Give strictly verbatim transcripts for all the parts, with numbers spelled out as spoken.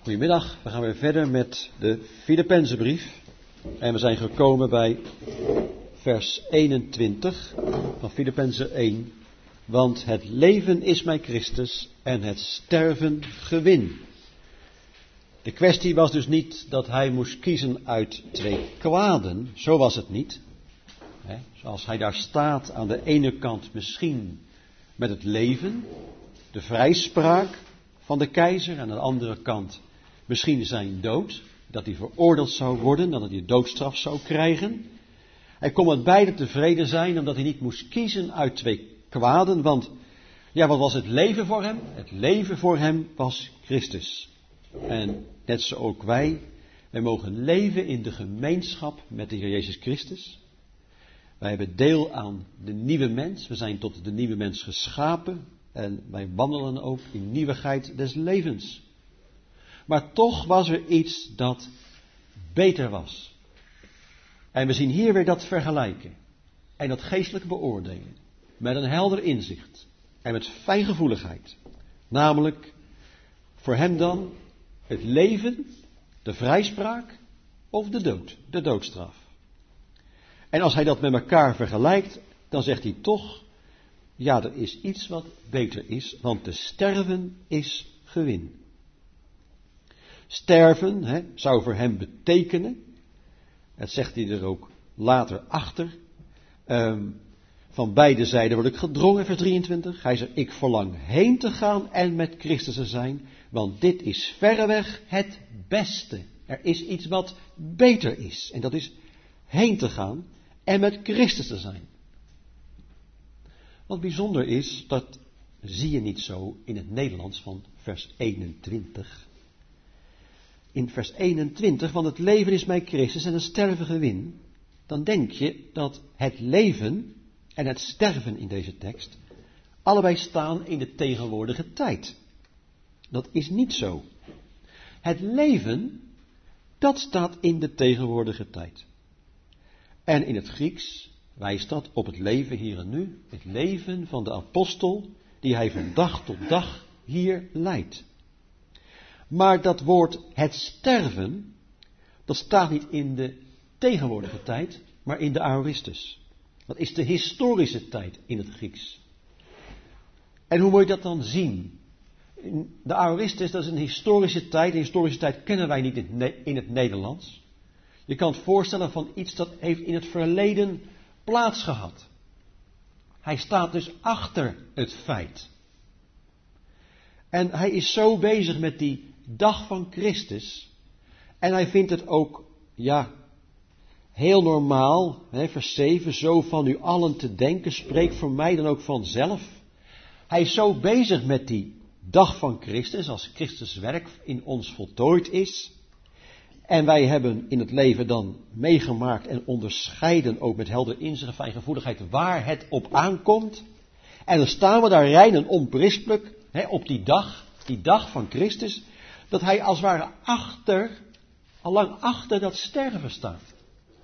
Goedemiddag, we gaan weer verder met de Filippenzenbrief. En we zijn gekomen bij vers eenentwintig van Filippenzen één. Want het leven is mij Christus en het sterven gewin. De kwestie was dus niet dat hij moest kiezen uit twee kwaden. Zo was het niet. He, zoals hij daar staat aan de ene kant misschien met het leven, de vrijspraak van de keizer. En aan de andere kant misschien zijn dood, dat hij veroordeeld zou worden, dat hij doodstraf zou krijgen. Hij kon met beide tevreden zijn, omdat hij niet moest kiezen uit twee kwaden. Want, ja, wat was het leven voor hem? Het leven voor hem was Christus. En net zo ook wij, wij mogen leven in de gemeenschap met de Heer Jezus Christus. Wij hebben deel aan de nieuwe mens, we zijn tot de nieuwe mens geschapen. En wij wandelen ook in nieuwigheid des levens. Maar toch was er iets dat beter was. En we zien hier weer dat vergelijken. En dat geestelijk beoordelen. Met een helder inzicht. En met fijngevoeligheid. Namelijk, voor hem dan het leven, de vrijspraak of de dood, de doodstraf. En als hij dat met elkaar vergelijkt, dan zegt hij toch, ja, er is iets wat beter is, want te sterven is gewin. Sterven hè, zou voor hem betekenen, dat zegt hij er ook later achter, um, van beide zijden word ik gedrongen, vers drieëntwintig. Hij zegt, ik verlang heen te gaan en met Christus te zijn, want dit is verreweg het beste. Er is iets wat beter is, en dat is heen te gaan en met Christus te zijn. Wat bijzonder is, dat zie je niet zo in het Nederlands van vers eenentwintig. In vers eenentwintig, want het leven is mij Christus en het sterven gewin. Dan denk je dat het leven en het sterven in deze tekst allebei staan in de tegenwoordige tijd. Dat is niet zo. Het leven, dat staat in de tegenwoordige tijd. En in het Grieks wijst dat op het leven hier en nu, het leven van de apostel die hij van dag tot dag hier leidt. Maar dat woord het sterven, dat staat niet in de tegenwoordige tijd, maar in de aoristus. Dat is de historische tijd in het Grieks. En hoe moet je dat dan zien? De aoristus, dat is een historische tijd. De historische tijd kennen wij niet in het Nederlands. Je kan het voorstellen van iets dat heeft in het verleden plaatsgehad. Hij staat dus achter het feit. En hij is zo bezig met die dag van Christus. En hij vindt het ook, ja, heel normaal, hè, vers zeven, zo van u allen te denken, spreek voor mij dan ook vanzelf. Hij is zo bezig met die dag van Christus, als Christus werk in ons voltooid is. En wij hebben in het leven dan meegemaakt en onderscheiden ook met helder inzicht en fijngevoeligheid waar het op aankomt. En dan staan we daar rein en onberispelijk hè, op die dag, die dag van Christus, dat hij als het ware achter, allang achter dat sterven staat.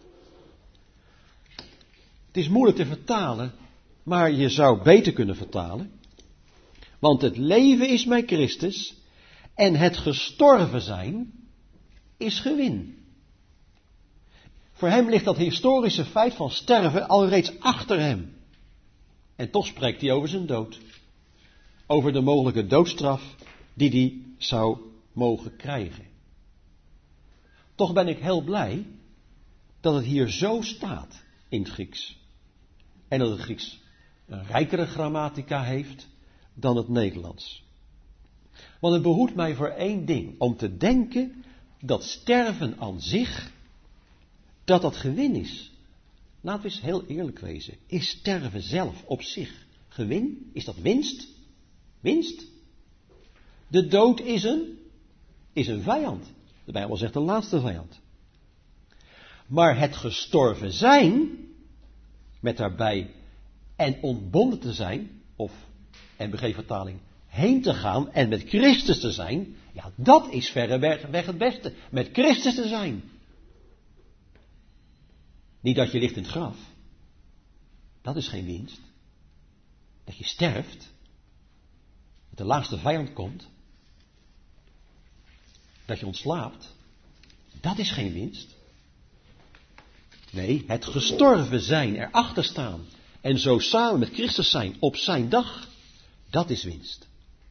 Het is moeilijk te vertalen, maar je zou beter kunnen vertalen. Want het leven is mij Christus en het gestorven zijn is gewin. Voor hem ligt dat historische feit van sterven al reeds achter hem. En toch spreekt hij over zijn dood. Over de mogelijke doodstraf die hij zou mogen krijgen. Toch ben ik heel blij dat het hier zo staat in het Grieks. En dat het Grieks een rijkere grammatica heeft dan het Nederlands. Want het behoedt mij voor één ding, om te denken dat sterven aan zich, dat dat gewin is. Laten we eens heel eerlijk wezen. Is sterven zelf op zich gewin? Is dat winst? Winst? De dood is een, is een vijand. De Bijbel zegt de laatste vijand. Maar het gestorven zijn, met daarbij en ontbonden te zijn, of, en begreep vertaling, heen te gaan en met Christus te zijn, ja, dat is verreweg weg het beste. Met Christus te zijn. Niet dat je ligt in het graf. Dat is geen winst. Dat je sterft. Dat de laatste vijand komt. dat je ontslaapt, dat is geen winst. Nee, het gestorven zijn, erachter staan en zo samen met Christus zijn op zijn dag, dat is winst.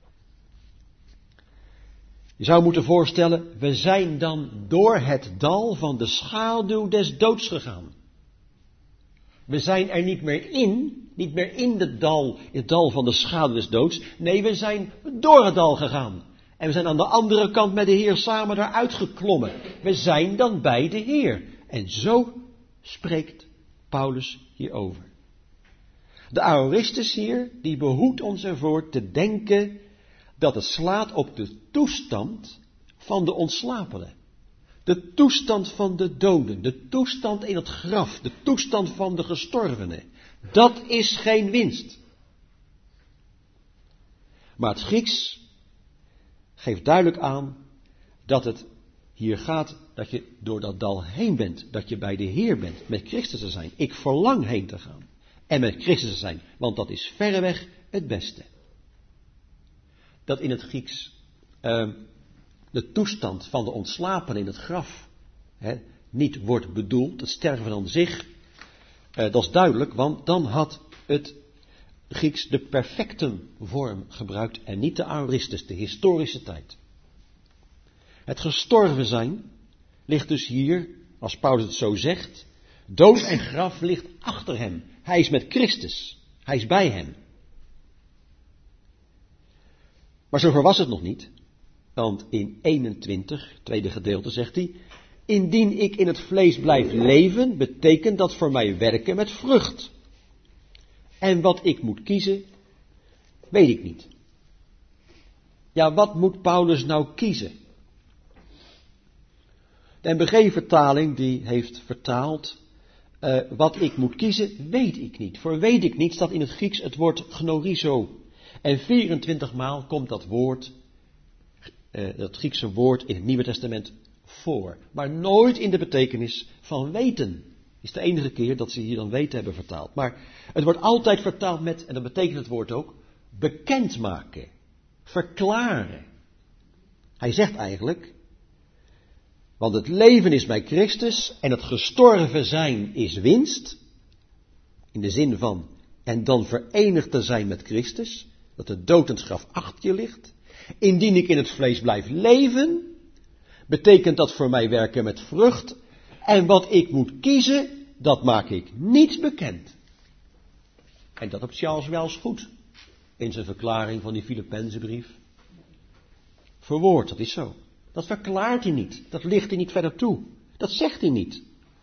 Je zou moeten voorstellen, we zijn dan door het dal van de schaduw des doods gegaan. We zijn er niet meer in, niet meer in het dal, het dal van de schaduw des doods. Nee, we zijn door het dal gegaan. En we zijn aan de andere kant met de Heer samen daaruit geklommen. We zijn dan bij de Heer. En zo spreekt Paulus hierover. De aoristus hier, die behoedt ons ervoor te denken dat het slaat op de toestand van de ontslapenen. De toestand van de doden, de toestand in het graf, de toestand van de gestorvenen. Dat is geen winst. Maar het Grieks geeft duidelijk aan dat het hier gaat dat je door dat dal heen bent, dat je bij de Heer bent, met Christus te zijn. Ik verlang heen te gaan en met Christus te zijn, want dat is verreweg het beste. Dat in het Grieks uh, de toestand van de ontslapenen in het graf hè, niet wordt bedoeld, het sterven aan zich, uh, dat is duidelijk, want dan had het Grieks de perfectum vorm gebruikt en niet de aoristus, de historische tijd. Het gestorven zijn ligt dus hier, als Paulus het zo zegt, dood en graf ligt achter hem. Hij is met Christus, hij is bij hem. Maar zover was het nog niet, want in eenentwintig, tweede gedeelte, zegt hij, indien ik in het vlees blijf leven, betekent dat voor mij werken met vrucht. En wat ik moet kiezen, weet ik niet. Ja, wat moet Paulus nou kiezen? De N B G-vertaling die heeft vertaald, uh, wat ik moet kiezen, weet ik niet. Voor weet ik niet staat in het Grieks het woord gnorizo. En vierentwintig maal komt dat woord, uh, dat Griekse woord in het Nieuwe Testament voor. Maar nooit in de betekenis van weten. Is de enige keer dat ze hier dan weten hebben vertaald. Maar het wordt altijd vertaald met, en dat betekent het woord ook, bekendmaken, verklaren. Hij zegt eigenlijk, want het leven is bij Christus en het gestorven zijn is winst. In de zin van, en dan verenigd te zijn met Christus, dat de dood en het graf achter je ligt. Indien ik in het vlees blijf leven, betekent dat voor mij werken met vrucht. En wat ik moet kiezen, dat maak ik niet bekend. En dat hebt Charles Wells goed in zijn verklaring van die Filippenzenbrief verwoord. Dat is zo. Dat verklaart hij niet. Dat ligt hij niet verder toe. Dat zegt hij niet.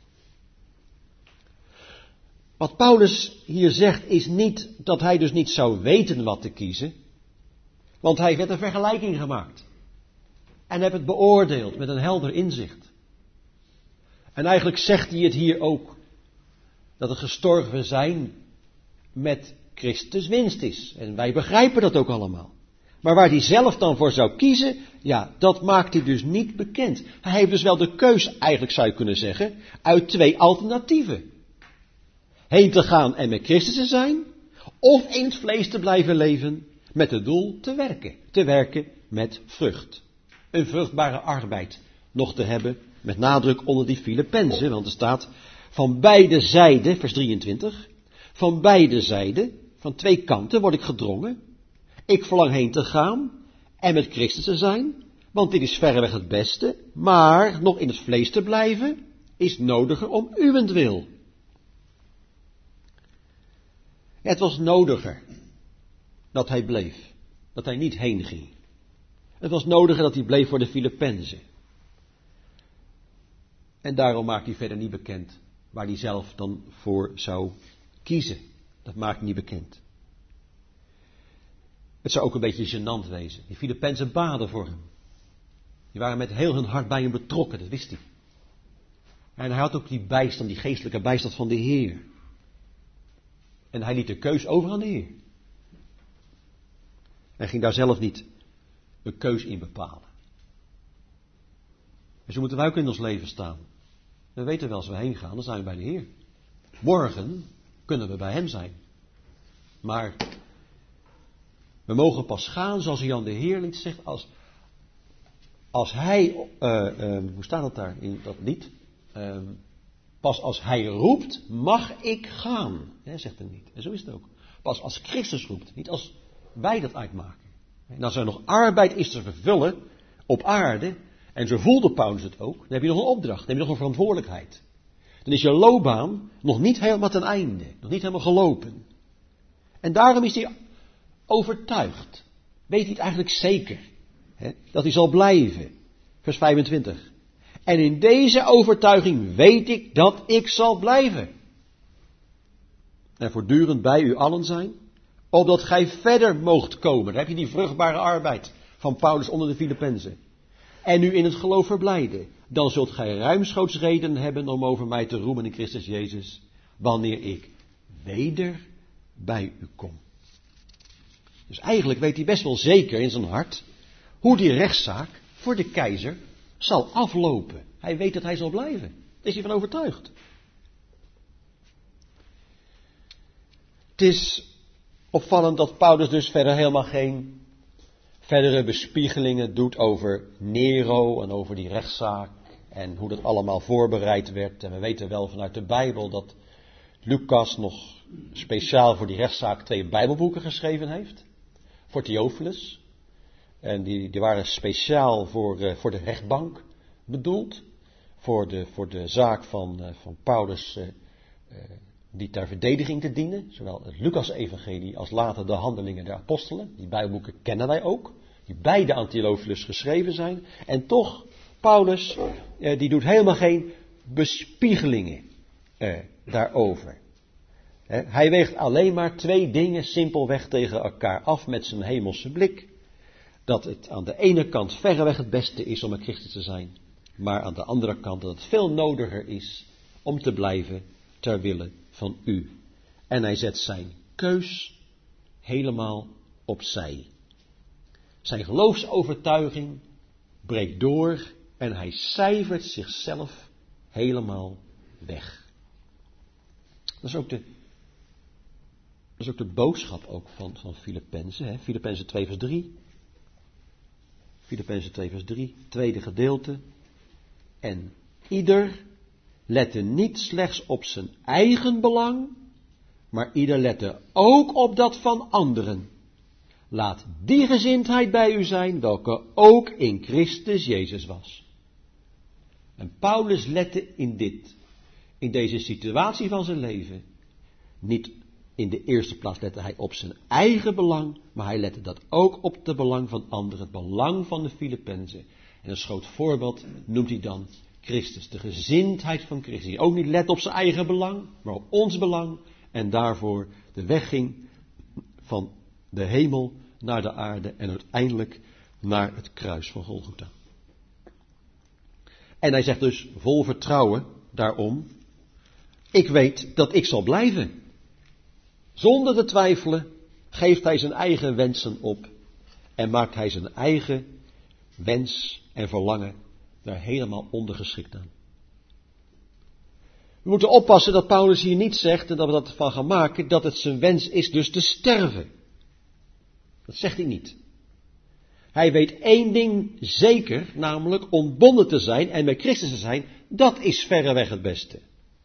Wat Paulus hier zegt is niet dat hij dus niet zou weten wat te kiezen. Want hij heeft een vergelijking gemaakt. En heeft het beoordeeld met een helder inzicht. En eigenlijk zegt hij het hier ook. Dat het gestorven zijn met Christus winst is. En wij begrijpen dat ook allemaal. Maar waar hij zelf dan voor zou kiezen, ja, dat maakt hij dus niet bekend. Hij heeft dus wel de keus, eigenlijk zou je kunnen zeggen, uit twee alternatieven. Heen te gaan en met Christus te zijn, of in het vlees te blijven leven met het doel te werken. Te werken met vrucht. Een vruchtbare arbeid nog te hebben, met nadruk onder die Filippenzen, want er staat van beide zijden, vers drieëntwintig, van beide zijden, van twee kanten word ik gedrongen. Ik verlang heen te gaan en met Christus te zijn, want dit is verreweg het beste, maar nog in het vlees te blijven is nodiger om uwentwil. Het was nodiger dat hij bleef, dat hij niet heen ging. Het was nodiger dat hij bleef voor de Filippenzen. En daarom maakt hij verder niet bekend waar hij zelf dan voor zou kiezen. Dat maakt hij niet bekend. Het zou ook een beetje gênant wezen. Die Filippenzen baden voor hem. Die waren met heel hun hart bij hem betrokken, dat wist hij. En hij had ook die bijstand, die geestelijke bijstand van de Heer. En hij liet de keus over aan de Heer. Hij ging daar zelf niet een keus in bepalen. En zo moeten wij ook in ons leven staan. We weten wel, als we heen gaan, dan zijn we bij de Heer. Morgen kunnen we bij hem zijn. Maar we mogen pas gaan, zoals Jan de Heer liet zegt, als, als hij, uh, uh, hoe staat het daar in dat lied? Uh, pas als hij roept, mag ik gaan. Hè, zegt hij niet. En zo is het ook. Pas als Christus roept, niet als wij dat uitmaken. En als er nog arbeid is te vervullen op aarde, en zo voelde Paulus het ook, dan heb je nog een opdracht, dan heb je nog een verantwoordelijkheid. Dan is je loopbaan nog niet helemaal ten einde, nog niet helemaal gelopen. En daarom is hij overtuigd, weet hij het eigenlijk zeker, hè, dat hij zal blijven. Vers vijfentwintig. En in deze overtuiging weet ik dat ik zal blijven. En voortdurend bij u allen zijn, opdat gij verder moogt komen. Daar heb je die vruchtbare arbeid van Paulus onder de Filippenzen. En u in het geloof verblijden. Dan zult gij ruimschoots reden hebben om over mij te roemen in Christus Jezus, wanneer ik weder bij u kom. Dus eigenlijk weet hij best wel zeker in zijn hart hoe die rechtszaak voor de keizer zal aflopen. Hij weet dat hij zal blijven. Daar is hij van overtuigd. Het is opvallend dat Paulus dus verder helemaal geen verdere bespiegelingen doet over Nero en over die rechtszaak en hoe dat allemaal voorbereid werd. En we weten wel vanuit de Bijbel dat Lucas nog speciaal voor die rechtszaak twee Bijbelboeken geschreven heeft. Voor Theophilus. En die, die waren speciaal voor, uh, voor de rechtbank bedoeld. Voor de, voor de zaak van, uh, van Paulus, uh, uh, die ter verdediging te dienen. Zowel het Lucas-evangelie als later de Handelingen der Apostelen. Die Bijbelboeken kennen wij ook. Die beide aan Theophilus geschreven zijn. En toch, Paulus, uh, die doet helemaal geen bespiegelingen uh, daarover. Uh, hij weegt alleen maar twee dingen simpelweg tegen elkaar af met zijn hemelse blik. Dat het aan de ene kant verreweg het beste is om een christen te zijn. Maar aan de andere kant dat het veel nodiger is om te blijven ter wille van u. En hij zet zijn keus helemaal opzij. Zijn geloofsovertuiging breekt door en hij cijfert zichzelf helemaal weg. Dat is ook de, dat is ook de boodschap ook van, van Filippenzen. Filippenzen twee vers drie. Filippenzen twee vers drie, tweede gedeelte. En ieder lette niet slechts op zijn eigen belang, maar ieder lette ook op dat van anderen. Laat die gezindheid bij u zijn, welke ook in Christus Jezus was. En Paulus lette in dit, in deze situatie van zijn leven, niet in de eerste plaats lette hij op zijn eigen belang, maar hij lette dat ook op het belang van anderen, het belang van de Filippenzen. En een groot voorbeeld noemt hij dan Christus, de gezindheid van Christus, die ook niet let op zijn eigen belang, maar op ons belang, en daarvoor de weg ging van de hemel naar de aarde en uiteindelijk naar het kruis van Golgotha. En hij zegt dus vol vertrouwen daarom, ik weet dat ik zal blijven. Zonder te twijfelen geeft hij zijn eigen wensen op en maakt hij zijn eigen wens en verlangen daar helemaal ondergeschikt aan. We moeten oppassen dat Paulus hier niet zegt, en dat we dat van gaan maken, dat het zijn wens is dus te sterven. Dat zegt hij niet. Hij weet één ding zeker, namelijk ontbonden te zijn en met Christus te zijn, dat is verreweg het beste.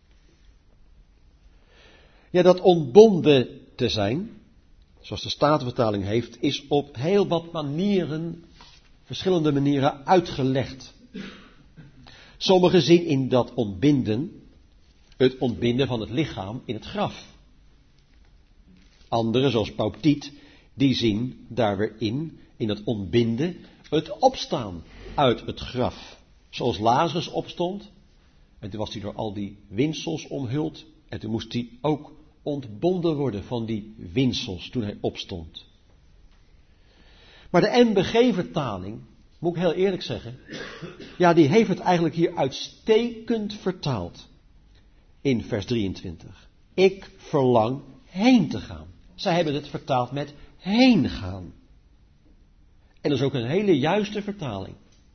Ja, dat ontbonden te zijn, zoals de Statenvertaling heeft, is op heel wat manieren, verschillende manieren uitgelegd. Sommigen zien in dat ontbinden het ontbinden van het lichaam in het graf. Anderen, zoals Pauptiet, die zien daar weer in, in het ontbinden, het opstaan uit het graf. Zoals Lazarus opstond, en toen was hij door al die winsels omhuld, en toen moest hij ook ontbonden worden van die winsels toen hij opstond. Maar de M B G-vertaling, moet ik heel eerlijk zeggen, ja, die heeft het eigenlijk hier uitstekend vertaald. In vers drieëntwintig. Ik verlang heen te gaan. Zij hebben het vertaald met heen gaan. En dat is ook een hele juiste vertaling.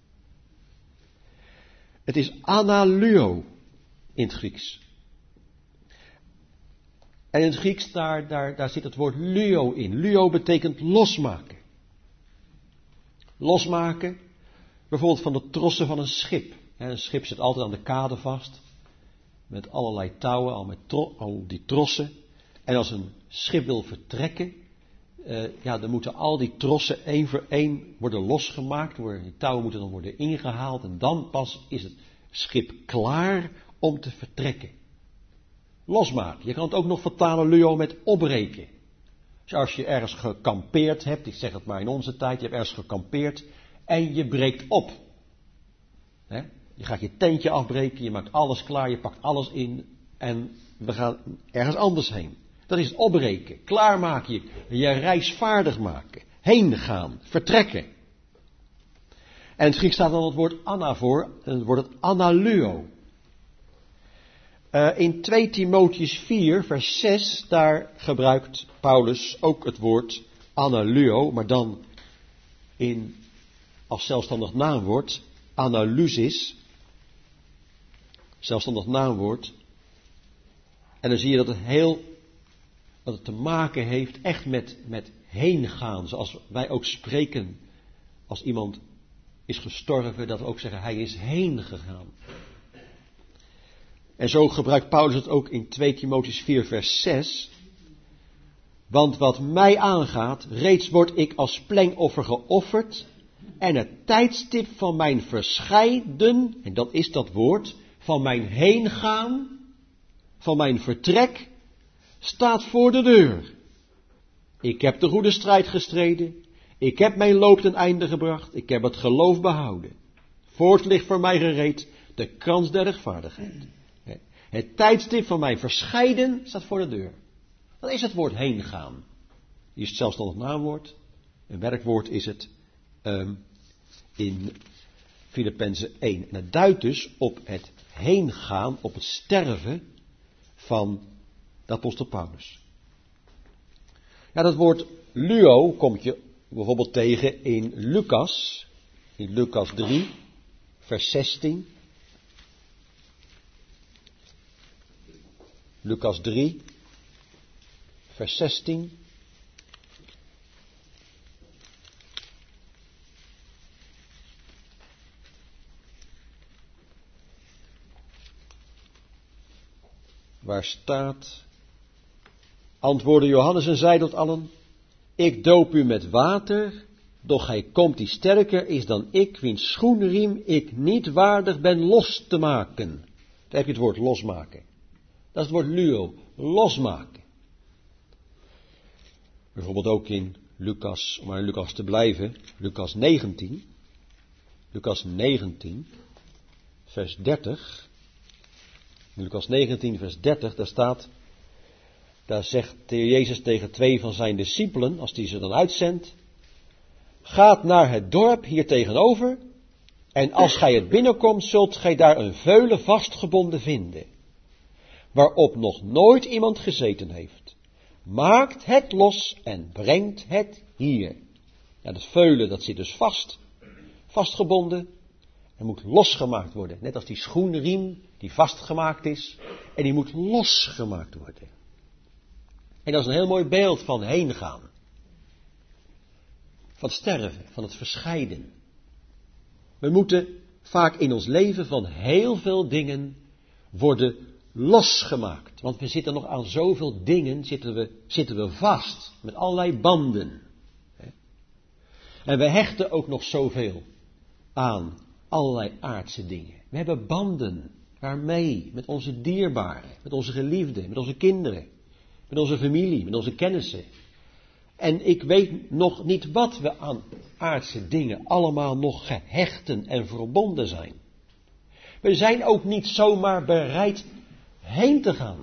Het is analuo in het Grieks. En in het Grieks, daar, daar, daar zit het woord luo in. Luo betekent losmaken. Losmaken Bijvoorbeeld van de trossen van een schip. Een schip zit altijd aan de kade vast. Met allerlei touwen, al, met tro- al die trossen. En als een schip wil vertrekken, uh, ja, dan moeten al die trossen één voor één worden losgemaakt. Worden, die touwen moeten dan worden ingehaald. En dan pas is het schip klaar om te vertrekken. Losmaken. Je kan het ook nog vertalen, Leo, met opbreken. Dus als je ergens gekampeerd hebt, ik zeg het maar in onze tijd, je hebt ergens gekampeerd en je breekt op. He? Je gaat je tentje afbreken, je maakt alles klaar, je pakt alles in en we gaan ergens anders heen. Dat is het opbreken, klaarmaken, je, je reis vaardig maken, heen gaan, vertrekken. En in het Grieks staat dan het woord anna voor, en dan wordt het analuo. Uh, in twee Timotheus vier, vers zes, daar gebruikt Paulus ook het woord analuo, maar dan in, als zelfstandig naamwoord, analusis, zelfstandig naamwoord. En dan zie je dat het heel, dat het te maken heeft echt met, met heen gaan, zoals wij ook spreken als iemand is gestorven, dat we ook zeggen hij is heen gegaan. En zo gebruikt Paulus het ook in twee Timotheus vier vers zes. Want wat mij aangaat, reeds word ik als plengoffer geofferd. En het tijdstip van mijn verscheiden, en dat is dat woord, van mijn heengaan, van mijn vertrek, staat voor de deur. Ik heb de goede strijd gestreden. Ik heb mijn loop ten einde gebracht. Ik heb het geloof behouden. Voort ligt voor mij gereed de krans der rechtvaardigheid. Het tijdstip van mijn verscheiden staat voor de deur. Dat is het woord heen gaan. Hier is het zelfstandig naamwoord. Een werkwoord is het um, in Filippenzen één. En het duidt dus op het heen gaan, op het sterven van de apostel Paulus. Ja, dat woord luo kom je bijvoorbeeld tegen in Lucas. In Lucas drie, vers zestien. Lucas drie, vers zestien. Waar staat: antwoordde Johannes en zei tot allen: ik doop u met water, doch hij komt die sterker is dan ik, wiens schoenriem ik niet waardig ben los te maken. Daar heb je het woord losmaken. Dat is het woord luo, losmaken. Bijvoorbeeld ook in Lucas, om maar in Lucas te blijven, Lucas negentien. Lucas negentien, vers dertig. In Lucas negentien, vers dertig, daar staat, daar zegt de Heer Jezus tegen twee van zijn discipelen, als hij ze dan uitzendt: gaat naar het dorp hier tegenover, en als gij het binnenkomt, zult gij daar een veulen vastgebonden vinden, waarop nog nooit iemand gezeten heeft. Maakt het los en brengt het hier. Ja, dat veulen, dat zit dus vast, vastgebonden, en moet losgemaakt worden. Net als die schoenriem die vastgemaakt is, en die moet losgemaakt worden. En dat is een heel mooi beeld van heen gaan. Van sterven, van het verscheiden. We moeten vaak in ons leven van heel veel dingen worden losgemaakt. Want we zitten nog aan zoveel dingen, zitten we, zitten we vast. Met allerlei banden. En we hechten ook nog zoveel aan allerlei aardse dingen. We hebben banden. Waarmee? Met onze dierbaren, met onze geliefden, met onze kinderen, met onze familie, met onze kennissen. En ik weet nog niet wat we aan aardse dingen allemaal nog gehechten en verbonden zijn. We zijn ook niet zomaar bereid heen te gaan.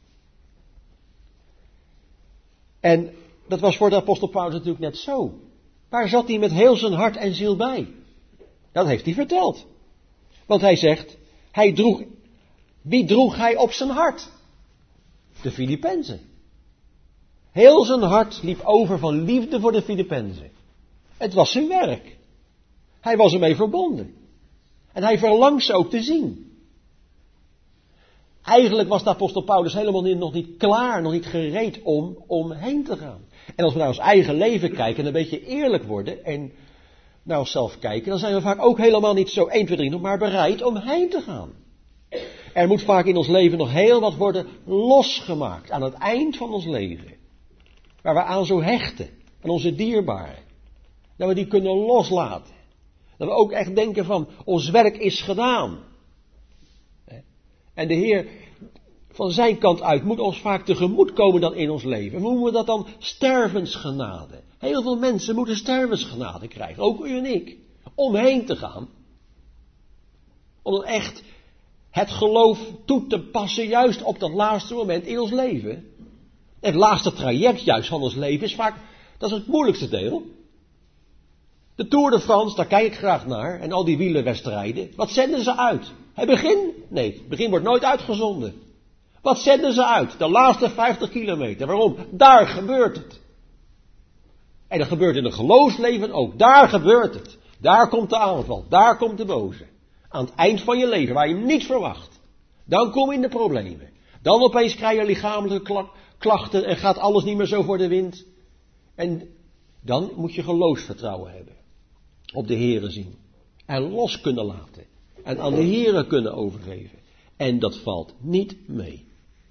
En dat was voor de apostel Paulus natuurlijk net zo. Waar zat hij met heel zijn hart en ziel bij? Dat heeft hij verteld. Want hij zegt, hij droeg, wie droeg hij op zijn hart? De Filippenzen. Heel zijn hart liep over van liefde voor de Filippenzen. Het was zijn werk. Hij was ermee verbonden. En hij verlangt ze ook te zien. Eigenlijk was de apostel Paulus helemaal nog niet klaar, nog niet gereed om, om heen te gaan. En als we naar ons eigen leven kijken en een beetje eerlijk worden en naar onszelf kijken, dan zijn we vaak ook helemaal niet zo één, twee, drie nog maar bereid om heen te gaan. Er moet vaak in ons leven nog heel wat worden losgemaakt aan het eind van ons leven. Waar we aan zo hechten, aan onze dierbaren. Dat we die kunnen loslaten. Dat we ook echt denken van, ons werk is gedaan. En de Heer van zijn kant uit moet ons vaak tegemoet komen dan in ons leven. Hoe noemen we dat dan? Stervensgenade. Heel veel mensen moeten stervensgenade krijgen, ook u en ik. Om heen te gaan. Om dan echt het geloof toe te passen, juist op dat laatste moment in ons leven. Het laatste traject juist van ons leven is vaak, dat is het moeilijkste deel. De Tour de France, daar kijk ik graag naar. En al die wielerwedstrijden. Wat zenden ze uit? Het begin? Nee, het begin wordt nooit uitgezonden. Wat zenden ze uit? De laatste vijftig kilometer. Waarom? Daar gebeurt het. En dat gebeurt in het geloofsleven ook. Daar gebeurt het. Daar komt de aanval. Daar komt de boze. Aan het eind van je leven, waar je hem niet verwacht. Dan kom je in de problemen. Dan opeens krijg je lichamelijke klachten en gaat alles niet meer zo voor de wind. En dan moet je geloofsvertrouwen hebben. Op de Here zien. En los kunnen laten. En aan de Here kunnen overgeven. En dat valt niet mee.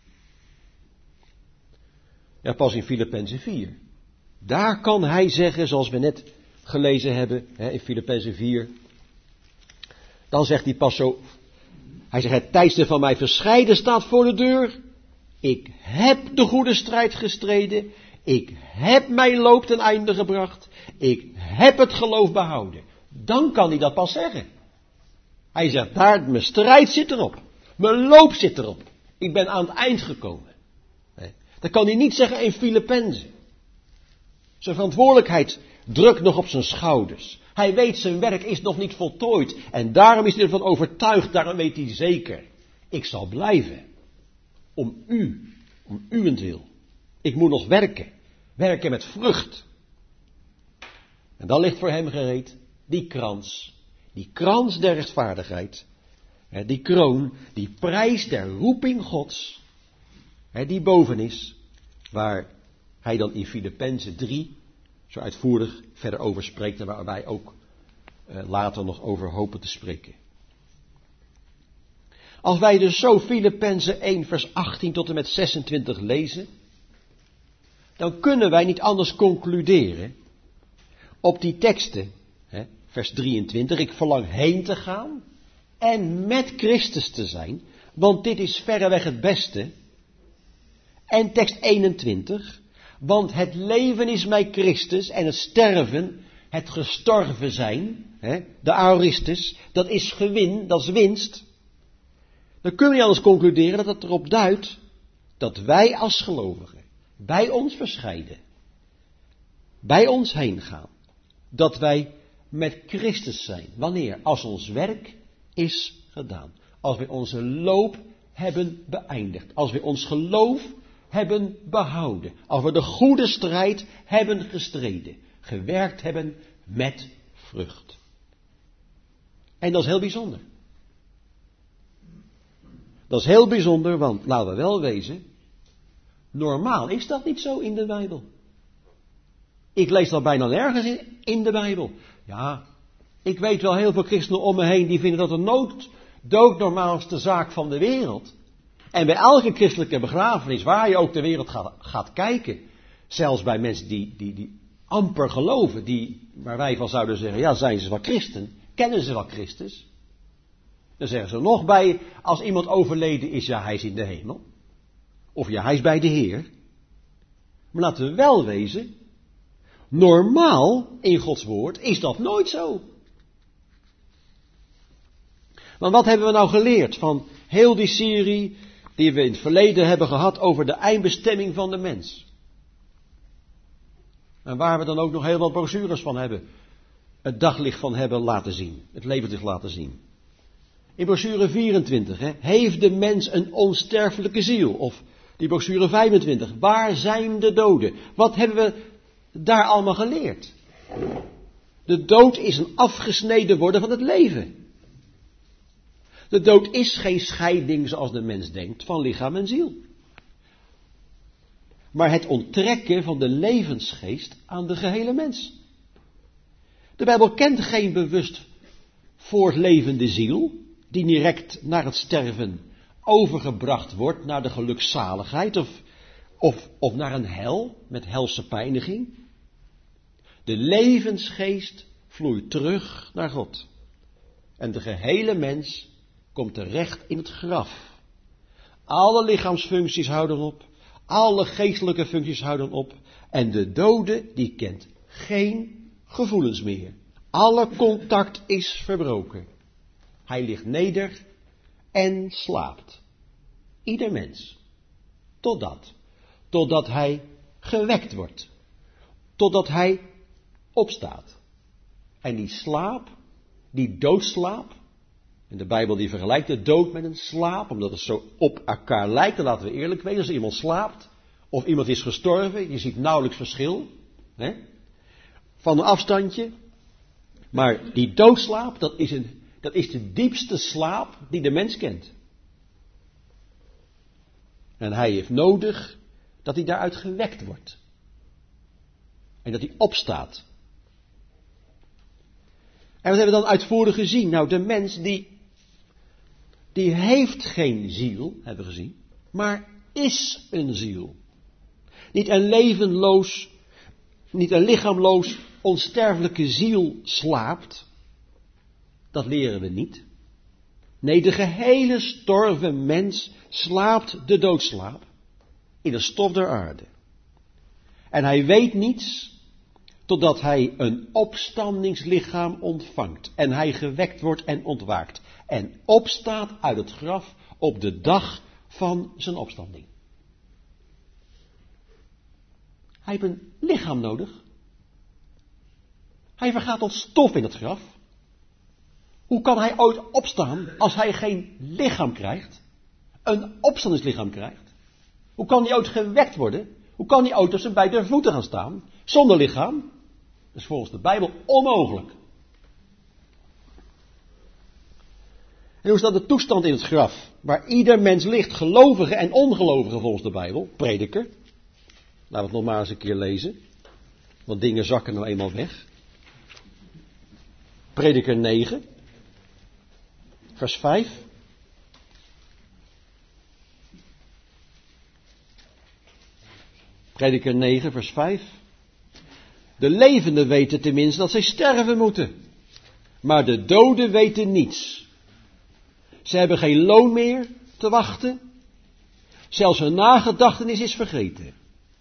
Ja, pas in Filippenzen vier. Daar kan hij zeggen, zoals we net gelezen hebben, hè, in Filippenzen vier. Dan zegt hij pas zo. Hij zegt, het tijdstip van mij verscheiden staat voor de deur. Ik heb de goede strijd gestreden. Ik heb mijn loop ten einde gebracht. Ik heb het geloof behouden. Dan kan hij dat pas zeggen. Hij zegt, daar, mijn strijd zit erop. Mijn loop zit erop. Ik ben aan het eind gekomen. Dat kan hij niet zeggen in Filippenzen. Zijn verantwoordelijkheid drukt nog op zijn schouders. Hij weet, zijn werk is nog niet voltooid. En daarom is hij ervan overtuigd, daarom weet hij zeker. Ik zal blijven. Om u, om uwentwil. Ik moet nog werken. Werken met vrucht. En dan ligt voor hem gereed die krans. Die krans der rechtvaardigheid. Die kroon, die prijs der roeping Gods. Die boven is. Waar hij dan in Filippenzen drie zo uitvoerig verder over spreekt. En waar wij ook later nog over hopen te spreken. Als wij dus zo Filippenzen één vers achttien tot en met zesentwintig lezen. Dan kunnen wij niet anders concluderen op die teksten. Hè, vers drieëntwintig, ik verlang heen te gaan en met Christus te zijn, want dit is verreweg het beste. En tekst eenentwintig, want het leven is mij Christus en het sterven, het gestorven zijn, hè, de aoristus, dat is gewin, dat is winst. Dan kun je anders concluderen dat het erop duidt dat wij als gelovigen bij ons verscheiden, bij ons heen gaan, dat wij met Christus zijn. Wanneer? Als ons werk is gedaan. Als we onze loop hebben beëindigd. Als we ons geloof hebben behouden. Als we de goede strijd hebben gestreden. Gewerkt hebben met vrucht. En dat is heel bijzonder. Dat is heel bijzonder, want laten we wel wezen, normaal is dat niet zo in de Bijbel. Ik lees dat bijna nergens in, in de Bijbel. Ja, ik weet wel heel veel christenen om me heen die vinden dat de nood doodnormaalste zaak van de wereld. En bij elke christelijke begrafenis, waar je ook de wereld gaat, gaat kijken, zelfs bij mensen die, die, die amper geloven, die, waar wij van zouden zeggen, ja, zijn ze wel christen, kennen ze wel Christus. Dan zeggen ze nog bij, als iemand overleden is, ja, hij is in de hemel. Of ja, hij is bij de Heer. Maar laten we wel wezen, normaal in Gods woord is dat nooit zo. Maar wat hebben we nou geleerd van heel die serie die we in het verleden hebben gehad over de eindbestemming van de mens? En waar we dan ook nog heel wat brochures van hebben, het daglicht van hebben laten zien, het levenslicht laten zien. In brochure vierentwintig, hè, heeft de mens een onsterfelijke ziel? Of die brochure vijfentwintig, waar zijn de doden? Wat hebben we daar allemaal geleerd? De dood is een afgesneden worden van het leven. De dood is geen scheiding zoals de mens denkt van lichaam en ziel. Maar het onttrekken van de levensgeest aan de gehele mens. De Bijbel kent geen bewust voortlevende ziel, die direct naar het sterven overgebracht wordt naar de gelukzaligheid of, of, of naar een hel met helse pijniging. De levensgeest vloeit terug naar God. En de gehele mens komt terecht in het graf. Alle lichaamsfuncties houden op. Alle geestelijke functies houden op. En de dode, die kent geen gevoelens meer. Alle contact is verbroken. Hij ligt neder en slaapt. Ieder mens. Totdat. Totdat hij gewekt wordt. Totdat hij opstaat. En die slaap, die doodslaap. En de Bijbel die vergelijkt de dood met een slaap, omdat het zo op elkaar lijkt. Dan laten we eerlijk weten, als iemand slaapt, of iemand is gestorven, je ziet nauwelijks verschil. Hè? Van een afstandje. Maar die doodslaap, dat is, een, dat is de diepste slaap die de mens kent. En hij heeft nodig dat hij daaruit gewekt wordt. En dat hij opstaat. En wat hebben we dan uitvoerig gezien? Nou, de mens die, die heeft geen ziel, hebben we gezien, maar is een ziel. Niet een levenloos, niet een lichaamloos, onsterfelijke ziel slaapt. Dat leren we niet. Nee, de gehele storven mens slaapt de doodslaap in de stof der aarde. En hij weet niets totdat hij een opstandingslichaam ontvangt. En hij gewekt wordt en ontwaakt. En opstaat uit het graf op de dag van zijn opstanding. Hij heeft een lichaam nodig. Hij vergaat tot stof in het graf. Hoe kan hij ooit opstaan als hij geen lichaam krijgt? Een opstandingslichaam krijgt? Hoe kan hij ooit gewekt worden? Hoe kan hij ooit op zijn beide voeten gaan staan? Zonder lichaam? Dat is volgens de Bijbel onmogelijk. En hoe is dat de toestand in het graf? Waar ieder mens ligt, gelovige en ongelovige volgens de Bijbel. Prediker. Laten we het nog maar eens een keer lezen. Want dingen zakken nou eenmaal weg. Prediker negen. Vers vijf. Prediker negen, vers vijf. De levenden weten tenminste dat zij sterven moeten. Maar de doden weten niets. Ze hebben geen loon meer te wachten. Zelfs hun nagedachtenis is vergeten.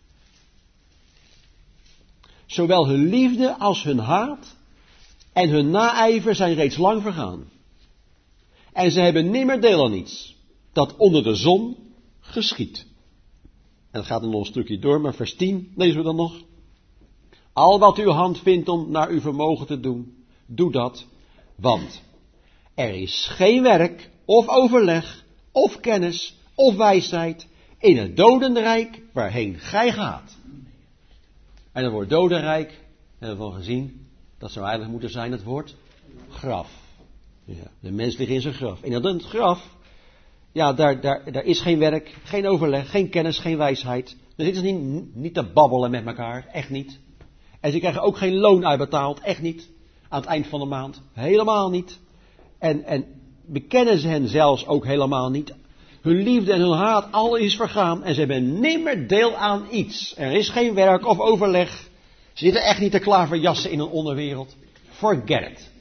Zowel hun liefde als hun haat en hun naijver zijn reeds lang vergaan. En ze hebben nimmer deel aan iets dat onder de zon geschiedt. En het gaat er nog een stukje door, maar vers tien lezen we dan nog. Al wat uw hand vindt om naar uw vermogen te doen, doe dat, want er is geen werk of overleg of kennis of wijsheid in het dodenrijk waarheen gij gaat. En het woord dodenrijk, hebben we al gezien, dat zou eigenlijk moeten zijn het woord graf. Ja, de mens ligt in zijn graf. En in het graf, ja, daar, daar, daar is geen werk, geen overleg, geen kennis, geen wijsheid. Dan zitten ze niet, niet te babbelen met elkaar, echt niet. En ze krijgen ook geen loon uitbetaald, echt niet. Aan het eind van de maand, helemaal niet. En, en bekennen ze hen zelfs ook helemaal niet. Hun liefde en hun haat, al is vergaan. En ze hebben nimmer deel aan iets. Er is geen werk of overleg. Ze zitten echt niet te klaverjassen in een onderwereld. Forget it.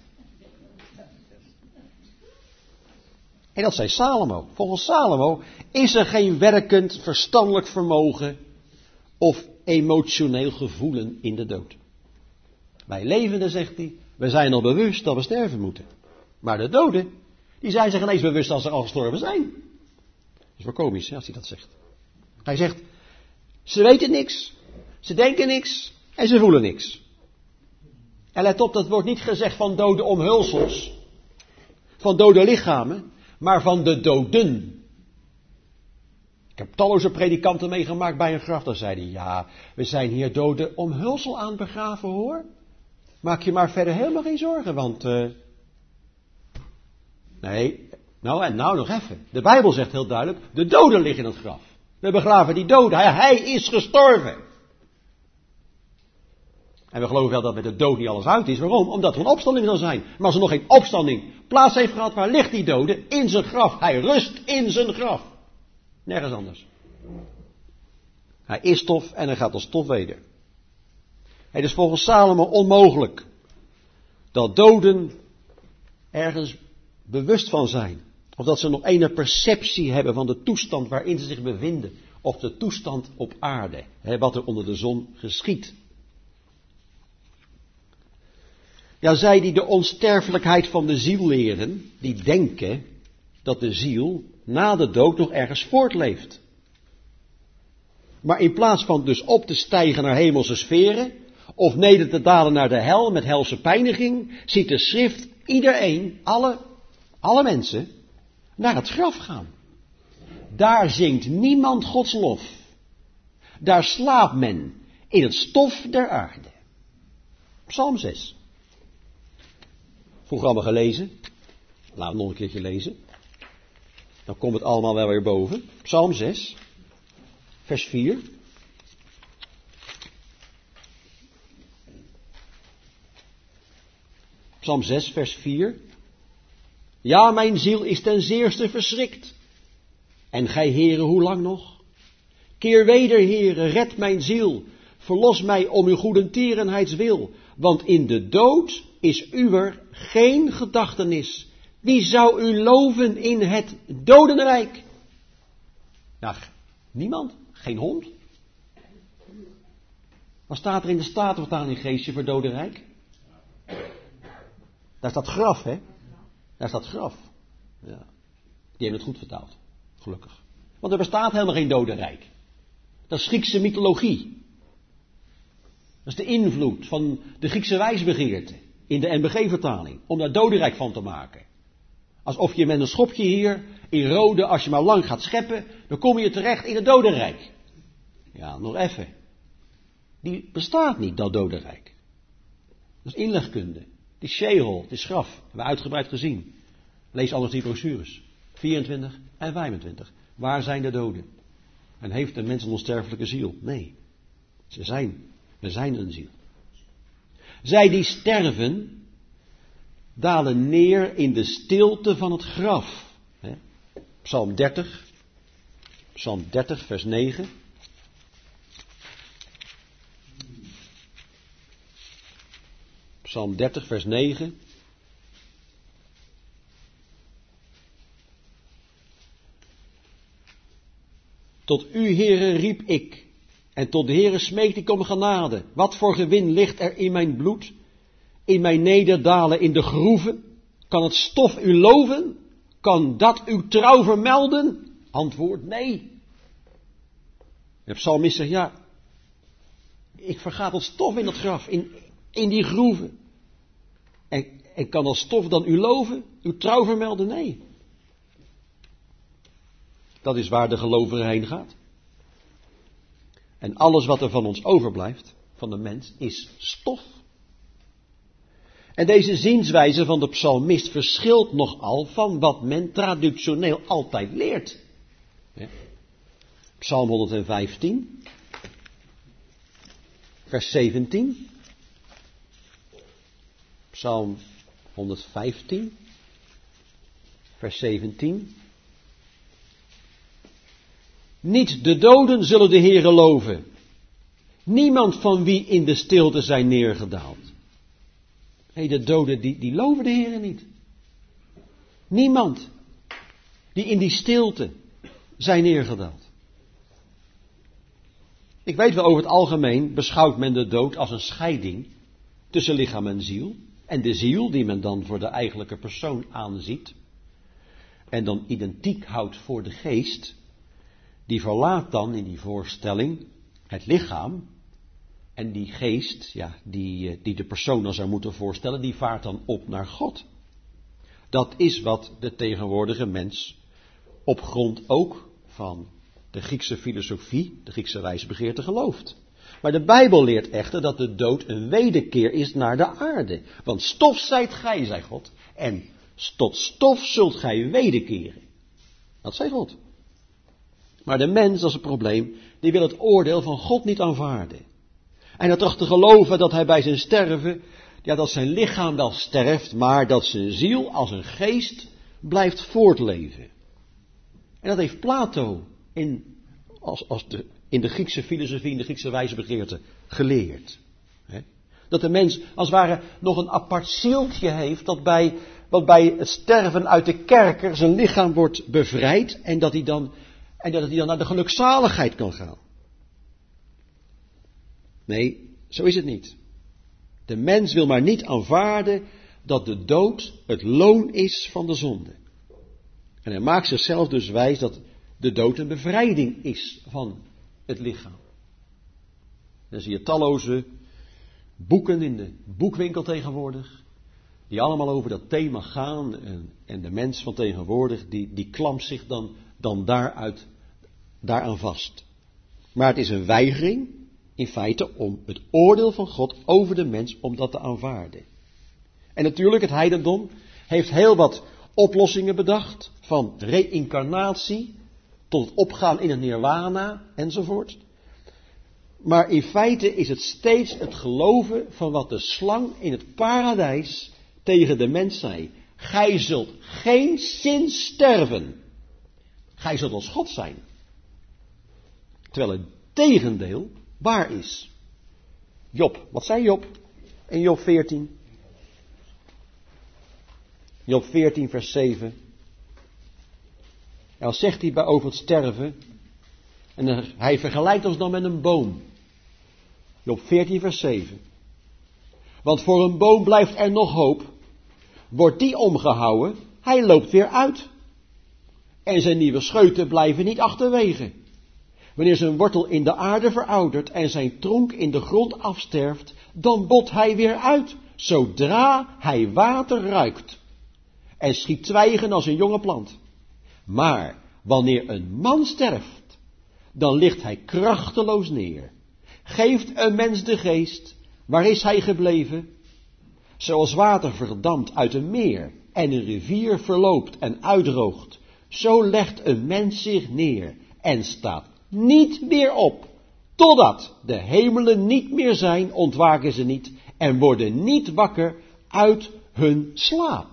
En dat zei Salomo. Volgens Salomo is er geen werkend verstandelijk vermogen of emotioneel gevoelen in de dood. Wij levenden, zegt hij, we zijn al bewust dat we sterven moeten. Maar de doden, die zijn zich ineens bewust als ze al gestorven zijn. Dat is wel komisch, hè, als hij dat zegt. Hij zegt, ze weten niks, ze denken niks en ze voelen niks. En let op, dat wordt niet gezegd van dode omhulsels, van dode lichamen, maar van de doden. Ik heb talloze predikanten meegemaakt bij een graf. Dan zeiden die, ja, we zijn hier dode omhulsel aan het begraven, hoor. Maak je maar verder helemaal geen zorgen, want... Uh... Nee, nou en nou nog even. De Bijbel zegt heel duidelijk, de doden liggen in het graf. We begraven die doden, hij, hij is gestorven. En we geloven wel dat met de dood niet alles uit is. Waarom? Omdat er een opstanding zal zijn. Maar als er nog geen opstanding plaats heeft gehad, waar ligt die dode? In zijn graf. Hij rust in zijn graf. Nergens anders. Hij is stof en hij gaat als stof weder. Het is volgens Salomo onmogelijk dat doden ergens bewust van zijn. Of dat ze nog enige perceptie hebben van de toestand waarin ze zich bevinden. Of de toestand op aarde. Hè, wat er onder de zon geschiedt. Ja, zij die de onsterfelijkheid van de ziel leren, die denken dat de ziel na de dood nog ergens voortleeft. Maar in plaats van dus op te stijgen naar hemelse sferen, of neder te dalen naar de hel met helse pijniging, ziet de schrift iedereen, alle, alle mensen, naar het graf gaan. Daar zingt niemand Gods lof. Daar slaapt men in het stof der aarde. Psalm zes. Vroeger allemaal gelezen. Laten we het nog een keertje lezen. Dan komt het allemaal wel weer boven. Psalm zes. Vers vier. Psalm zes, vers vier. Ja, mijn ziel is ten zeerste verschrikt. En gij, Heere, hoe lang nog? Keer weder, Heere, red mijn ziel. Verlos mij om uw goedertierenheids wil. Want in de dood is uwer geen gedachtenis. Wie zou u loven in het dodenrijk? Nou, niemand. Geen hond. Wat staat er in de Statenvertaling, geestje, voor dodenrijk? Daar staat graf, hè? Daar staat graf. Ja. Die hebben het goed vertaald. Gelukkig. Want er bestaat helemaal geen dodenrijk. Dat is Griekse mythologie. Dat is de invloed van de Griekse wijsbegeerte in de N B G-vertaling. Om daar dodenrijk van te maken. Alsof je met een schopje hier in rode, als je maar lang gaat scheppen, dan kom je terecht in het dodenrijk. Ja, nog even. Die bestaat niet, dat dodenrijk. Dat is inlegkunde. Het is Sheol, het is graf. Dat hebben we uitgebreid gezien. Lees anders die brochures. vierentwintig en vijfentwintig. Waar zijn de doden? En heeft een mens een onsterfelijke ziel? Nee. Ze zijn, we zijn een ziel. Zij die sterven, dalen neer in de stilte van het graf. He? Psalm dertig. Psalm dertig, vers negen. Psalm dertig, vers negen. Tot u, Heere, riep ik, en tot de Heere smeekte ik om genade. Wat voor gewin ligt er in mijn bloed, in mijn nederdalen in de groeven? Kan het stof u loven? Kan dat uw trouw vermelden? Antwoord, nee. De psalmist zegt, ja, ik vergaat het stof in het graf, in, in die groeven. En, en kan dat stof dan u loven, uw trouw vermelden? Nee. Dat is waar de gelovige heen gaat. En alles wat er van ons overblijft, van de mens, is stof. En deze zienswijze van de psalmist verschilt nogal van wat men traditioneel altijd leert. Ja. Psalm honderdvijftien, vers zeventien. Psalm honderdvijftien, vers zeventien. Niet de doden zullen de Heere loven. Niemand van wie in de stilte zijn neergedaald. Hé, de doden die, die loven de Heere niet. Niemand die in die stilte zijn neergedaald. Ik weet wel, over het algemeen beschouwt men de dood als een scheiding tussen lichaam en ziel. En de ziel, die men dan voor de eigenlijke persoon aanziet, en dan identiek houdt voor de geest, die verlaat dan in die voorstelling het lichaam. En die geest, ja, die, die de persoon dan zou moeten voorstellen, die vaart dan op naar God. Dat is wat de tegenwoordige mens op grond ook van de Griekse filosofie, de Griekse wijsbegeerte gelooft. Maar de Bijbel leert echter dat de dood een wederkeer is naar de aarde. Want stof zijt gij, zei God, en tot stof zult gij wederkeren. Dat zei God. Maar de mens, dat is het probleem, die wil het oordeel van God niet aanvaarden. En dat toch te geloven dat hij bij zijn sterven, ja, dat zijn lichaam wel sterft, maar dat zijn ziel als een geest blijft voortleven. En dat heeft Plato in, als, als de, in de Griekse filosofie, in de Griekse wijsbegeerte geleerd. He? Dat de mens als het ware nog een apart zieltje heeft dat bij, wat bij het sterven uit de kerker zijn lichaam wordt bevrijd en dat hij dan, en dat hij dan naar de gelukzaligheid kan gaan. Nee, zo is het niet. De mens wil maar niet aanvaarden dat de dood het loon is van de zonde. En hij maakt zichzelf dus wijs dat de dood een bevrijding is van het lichaam. Dan zie je talloze boeken in de boekwinkel tegenwoordig, die allemaal over dat thema gaan. En, en de mens van tegenwoordig, die, die klampt zich dan, dan daaruit, daaraan vast. Maar het is een weigering, in feite, om het oordeel van God over de mens, om dat te aanvaarden. En natuurlijk, het heidendom heeft heel wat oplossingen bedacht, van reïncarnatie tot het opgaan in het nirwana enzovoort. Maar in feite is het steeds het geloven van wat de slang in het paradijs tegen de mens zei. Gij zult geen zin sterven. Gij zult als God zijn. Terwijl het tegendeel waar is. Job, wat zei Job in Job veertien? Job veertien vers zeven. En dan zegt hij bij over het sterven. En hij vergelijkt ons dan met een boom. Job veertien vers zeven. Want voor een boom blijft er nog hoop. Wordt die omgehouwen, hij loopt weer uit. En zijn nieuwe scheuten blijven niet achterwege. Wanneer zijn wortel in de aarde veroudert en zijn tronk in de grond afsterft, dan bot hij weer uit, zodra hij water ruikt. En schiet twijgen als een jonge plant. Maar wanneer een man sterft, dan ligt hij krachteloos neer. Geeft een mens de geest, waar is hij gebleven? Zoals water verdampt uit een meer en een rivier verloopt en uitdroogt, zo legt een mens zich neer en staat niet meer op. Totdat de hemelen niet meer zijn, ontwaken ze niet en worden niet wakker uit hun slaap.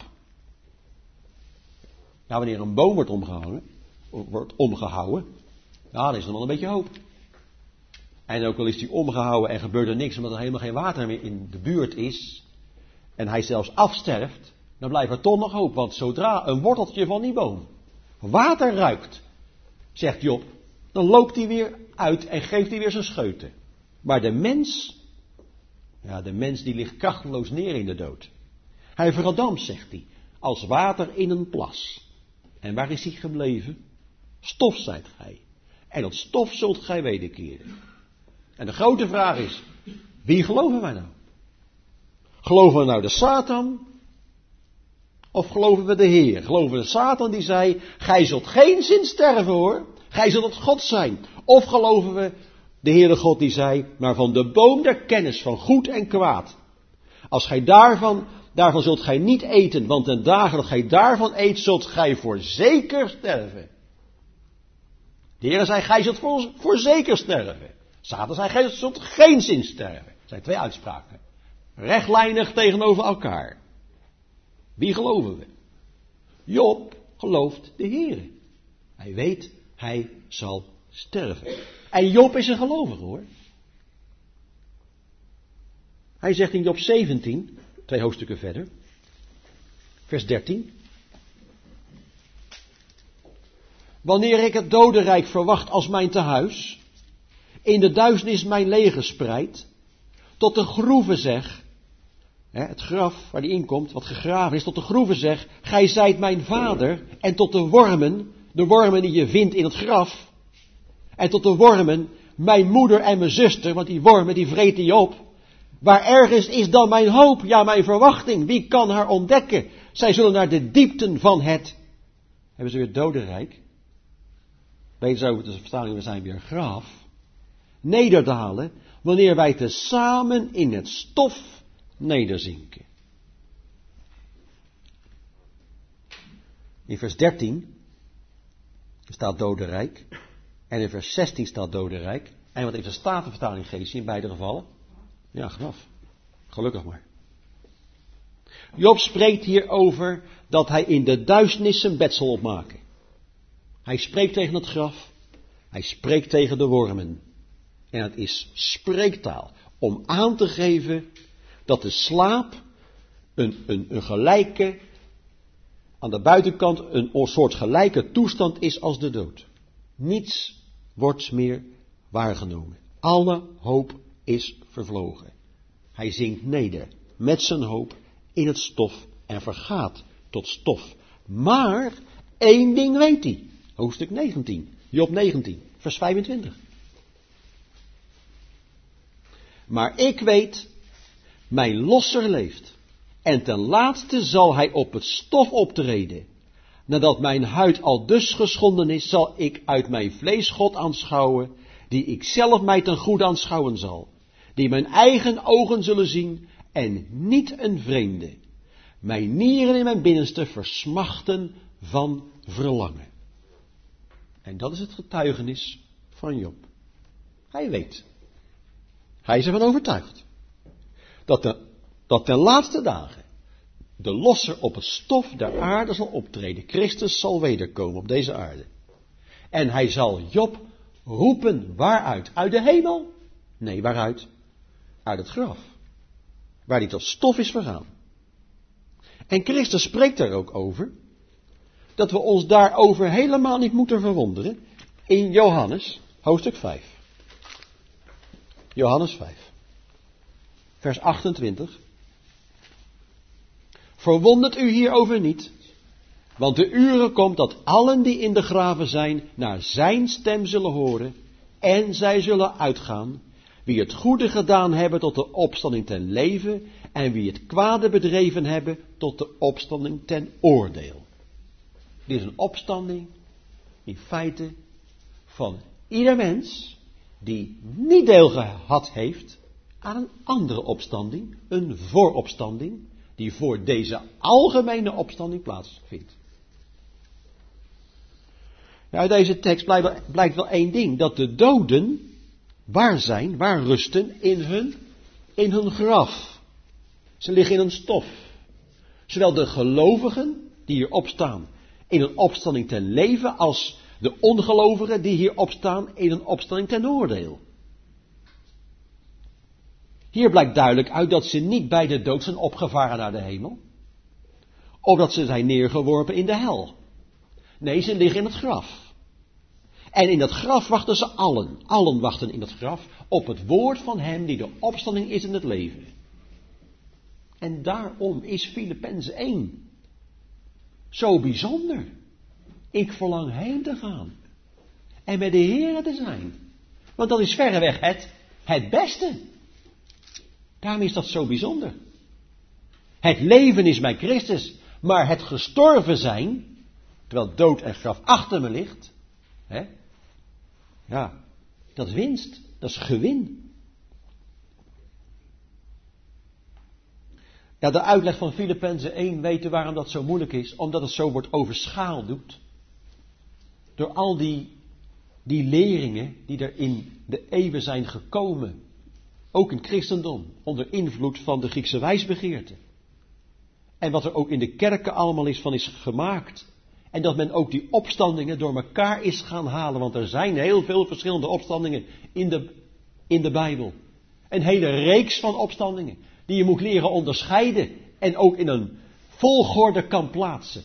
Ja, wanneer een boom wordt omgehangen, wordt omgehouden, ja, dan is er nog een beetje hoop. En ook al is die omgehouden en gebeurt er niks omdat er helemaal geen water meer in de buurt is, en hij zelfs afsterft, dan blijft er toch nog hoop. Want zodra een worteltje van die boom water ruikt, zegt Job, dan loopt hij weer uit en geeft hij weer zijn scheuten. Maar de mens, ja, de mens die ligt krachteloos neer in de dood. Hij verdampt, zegt hij, als water in een plas. En waar is hij gebleven? Stof zijt gij. En dat stof zult gij wederkeren. En de grote vraag is, wie geloven wij nou? Geloven we nou de Satan? Of geloven we de Heer? Geloven we de Satan die zei, gij zult geen zin sterven hoor. Gij zult het God zijn. Of geloven we de Heere God die zei, maar van de boom der kennis van goed en kwaad. Als gij daarvan, daarvan zult gij niet eten, want ten dagen dat gij daarvan eet, zult gij voorzeker sterven. De Heere zei, gij zult voor, voorzeker sterven. Satan zei, gij zult geen zin sterven. Dat zijn twee uitspraken. Rechtlijnig tegenover elkaar. Wie geloven we? Job gelooft de Heere. Hij weet, hij zal sterven. En Job is een gelovige hoor. Hij zegt in Job zeventien, twee hoofdstukken verder, vers dertien. Wanneer ik het dodenrijk verwacht als mijn tehuis, in de duisternis mijn leger spreid, tot de groeven zeg, hè, het graf waar die inkomt, wat gegraven is, tot de groeven zeg, gij zijt mijn vader, en tot de wormen, de wormen die je vindt in het graf, en tot de wormen, mijn moeder en mijn zuster, want die wormen die vreten je op. Waar ergens is dan mijn hoop, ja mijn verwachting, wie kan haar ontdekken? Zij zullen naar de diepten van het, hebben ze weer dodenrijk, weten ze over de vertaling, we zijn weer graf, nederdalen, wanneer wij tezamen in het stof nederzinken. In vers dertien staat dodenrijk. En in vers zestien staat dodenrijk. En wat heeft de Statenvertaling geest in beide gevallen? Ja, graf. Gelukkig maar. Job spreekt hier over dat hij in de duisternis zijn bed zal opmaken. Hij spreekt tegen het graf. Hij spreekt tegen de wormen. En het is spreektaal om aan te geven dat de slaap een, een, een gelijke, aan de buitenkant een soort gelijke toestand is als de dood. Niets wordt meer waargenomen. Alle hoop is vervlogen. Hij zinkt neder met zijn hoop in het stof en vergaat tot stof. Maar één ding weet hij. Hoofdstuk negentien, Job negentien, vers vijfentwintig. Maar ik weet, mijn losser leeft. En ten laatste zal hij op het stof optreden. Nadat mijn huid al dus geschonden is, zal ik uit mijn vlees God aanschouwen, die ik zelf mij ten goede aanschouwen zal. Die mijn eigen ogen zullen zien en niet een vreemde. Mijn nieren in mijn binnenste versmachten van verlangen. En dat is het getuigenis van Job. Hij weet. Hij is ervan overtuigd. Dat, de, dat ten laatste dagen de losser op het stof der aarde zal optreden. Christus zal wederkomen op deze aarde. En hij zal Job roepen waaruit? Uit de hemel? Nee, waaruit? Uit het graf. Waar hij tot stof is vergaan. En Christus spreekt daar ook over. Dat we ons daarover helemaal niet moeten verwonderen. In Johannes, hoofdstuk vijf. Johannes vijf. Vers achtentwintig. Verwondert u hierover niet. Want de uren komt dat allen die in de graven zijn naar zijn stem zullen horen. En zij zullen uitgaan. Wie het goede gedaan hebben tot de opstanding ten leven. En wie het kwade bedreven hebben tot de opstanding ten oordeel. Dit is een opstanding in feite van ieder mens die niet deel gehad heeft aan een andere opstanding. Een vooropstanding die voor deze algemene opstanding plaatsvindt. Ja, uit deze tekst blijkt, blijkt wel één ding. Dat de doden waar zijn, waar rusten in hun, in hun graf. Ze liggen in een stof. Zowel de gelovigen die hier opstaan in een opstanding ten leven als de ongelovigen die hier opstaan in een opstanding ten oordeel. Hier blijkt duidelijk uit dat ze niet bij de dood zijn opgevaren naar de hemel. Of dat ze zijn neergeworpen in de hel. Nee, ze liggen in het graf. En in dat graf wachten ze allen. Allen wachten in dat graf op het woord van hem die de opstanding is in het leven. En daarom is Filippenzen één zo bijzonder. Ik verlang heen te gaan. En bij de Heer te zijn. Want dat is verreweg het, het beste. Daarom is dat zo bijzonder. Het leven is bij Christus. Maar het gestorven zijn, terwijl dood en graf achter me ligt. Hè, ja, dat is winst. Dat is gewin. Ja, de uitleg van Filippenzen één weten waarom dat zo moeilijk is. Omdat het zo wordt overschaduwd. Door al die, die leringen die er in de eeuwen zijn gekomen. Ook in het christendom. Onder invloed van de Griekse wijsbegeerte. En wat er ook in de kerken allemaal is van is gemaakt. En dat men ook die opstandingen door elkaar is gaan halen. Want er zijn heel veel verschillende opstandingen in de, in de Bijbel. Een hele reeks van opstandingen. Die je moet leren onderscheiden. En ook in een volgorde kan plaatsen.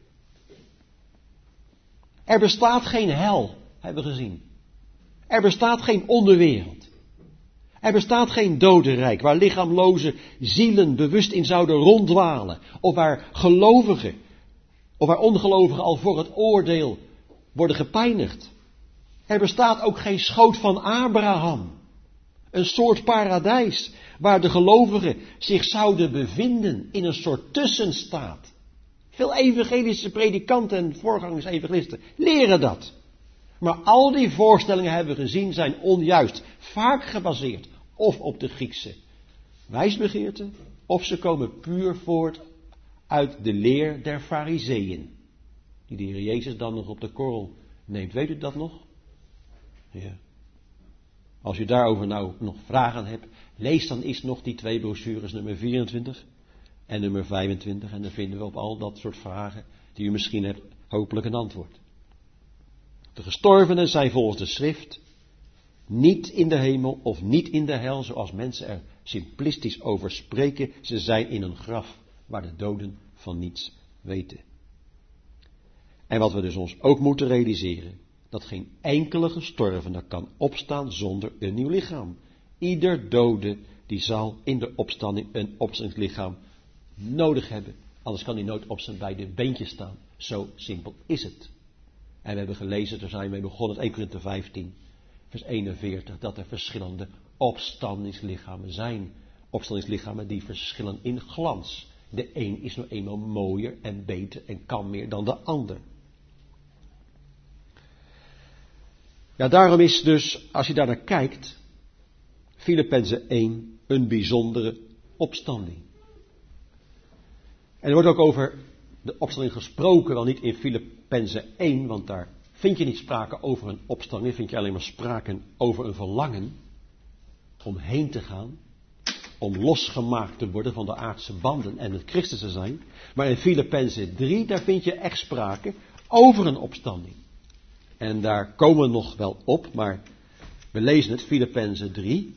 Er bestaat geen hel, hebben we gezien. Er bestaat geen onderwereld. Er bestaat geen dodenrijk waar lichaamloze zielen bewust in zouden ronddwalen. Of waar gelovigen, of waar ongelovigen al voor het oordeel worden gepijnigd. Er bestaat ook geen schoot van Abraham. Een soort paradijs waar de gelovigen zich zouden bevinden in een soort tussenstaat. Veel evangelische predikanten en voorgangers evangelisten leren dat. Maar al die voorstellingen hebben we gezien zijn onjuist. Vaak gebaseerd of op de Griekse wijsbegeerte. Of ze komen puur voort uit de leer der Farizeeën. Die de Heer Jezus dan nog op de korrel neemt. Weet u dat nog? Ja. Als u daarover nou nog vragen hebt, lees dan eens nog die twee brochures, nummer vierentwintig en nummer vijfentwintig. En dan vinden we op al dat soort vragen die u misschien hebt, hopelijk een antwoord. De gestorvenen zijn volgens de schrift niet in de hemel of niet in de hel, zoals mensen er simplistisch over spreken. Ze zijn in een graf waar de doden van niets weten. En wat we dus ons ook moeten realiseren, dat geen enkele gestorvene kan opstaan zonder een nieuw lichaam. Ieder dode die zal in de opstanding een opstandingslichaam nodig hebben. Anders kan hij nooit op zijn beide beentjes staan. Zo simpel is het. En we hebben gelezen, daar zijn we mee begonnen, eerste Korinthe vijftien, vers eenenveertig, dat er verschillende opstandingslichamen zijn. Opstandingslichamen die verschillen in glans. De een is nou eenmaal mooier en beter en kan meer dan de ander. Ja, daarom is dus, als je daar naar kijkt, Filippenzen één een bijzondere opstanding. En er wordt ook over de opstanding gesproken, wel niet in Filippenzen één, want daar vind je niet sprake over een opstanding, vind je alleen maar sprake over een verlangen om heen te gaan, om losgemaakt te worden van de aardse banden en het Christus te zijn. Maar in Filippenzen drie, daar vind je echt sprake over een opstanding. En daar komen we nog wel op, maar we lezen het, Filippenzen drie.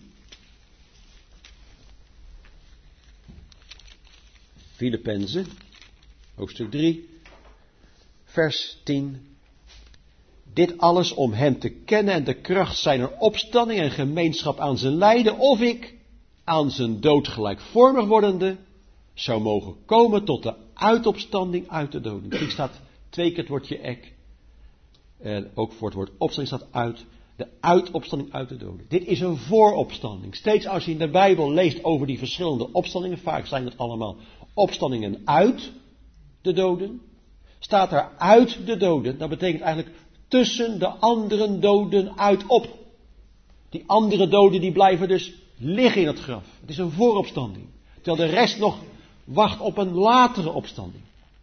Filippenzen, hoofdstuk drie, vers tien. Dit alles om hem te kennen en de kracht zijner opstanding en gemeenschap aan zijn lijden, of ik, aan zijn dood gelijkvormig wordende, zou mogen komen tot de uitopstanding uit de doden. Hier staat twee keer het woordje ek. En ook voor het woord opstanding staat uit. De uitopstanding uit de doden. Dit is een vooropstanding. Steeds als je in de Bijbel leest over die verschillende opstandingen, vaak zijn het allemaal opstandingen uit de doden. Staat er uit de doden, dat betekent eigenlijk tussen de andere doden uit op. Die andere doden die blijven dus liggen in het graf. Het is een vooropstanding. Terwijl de rest nog wacht op een latere opstanding.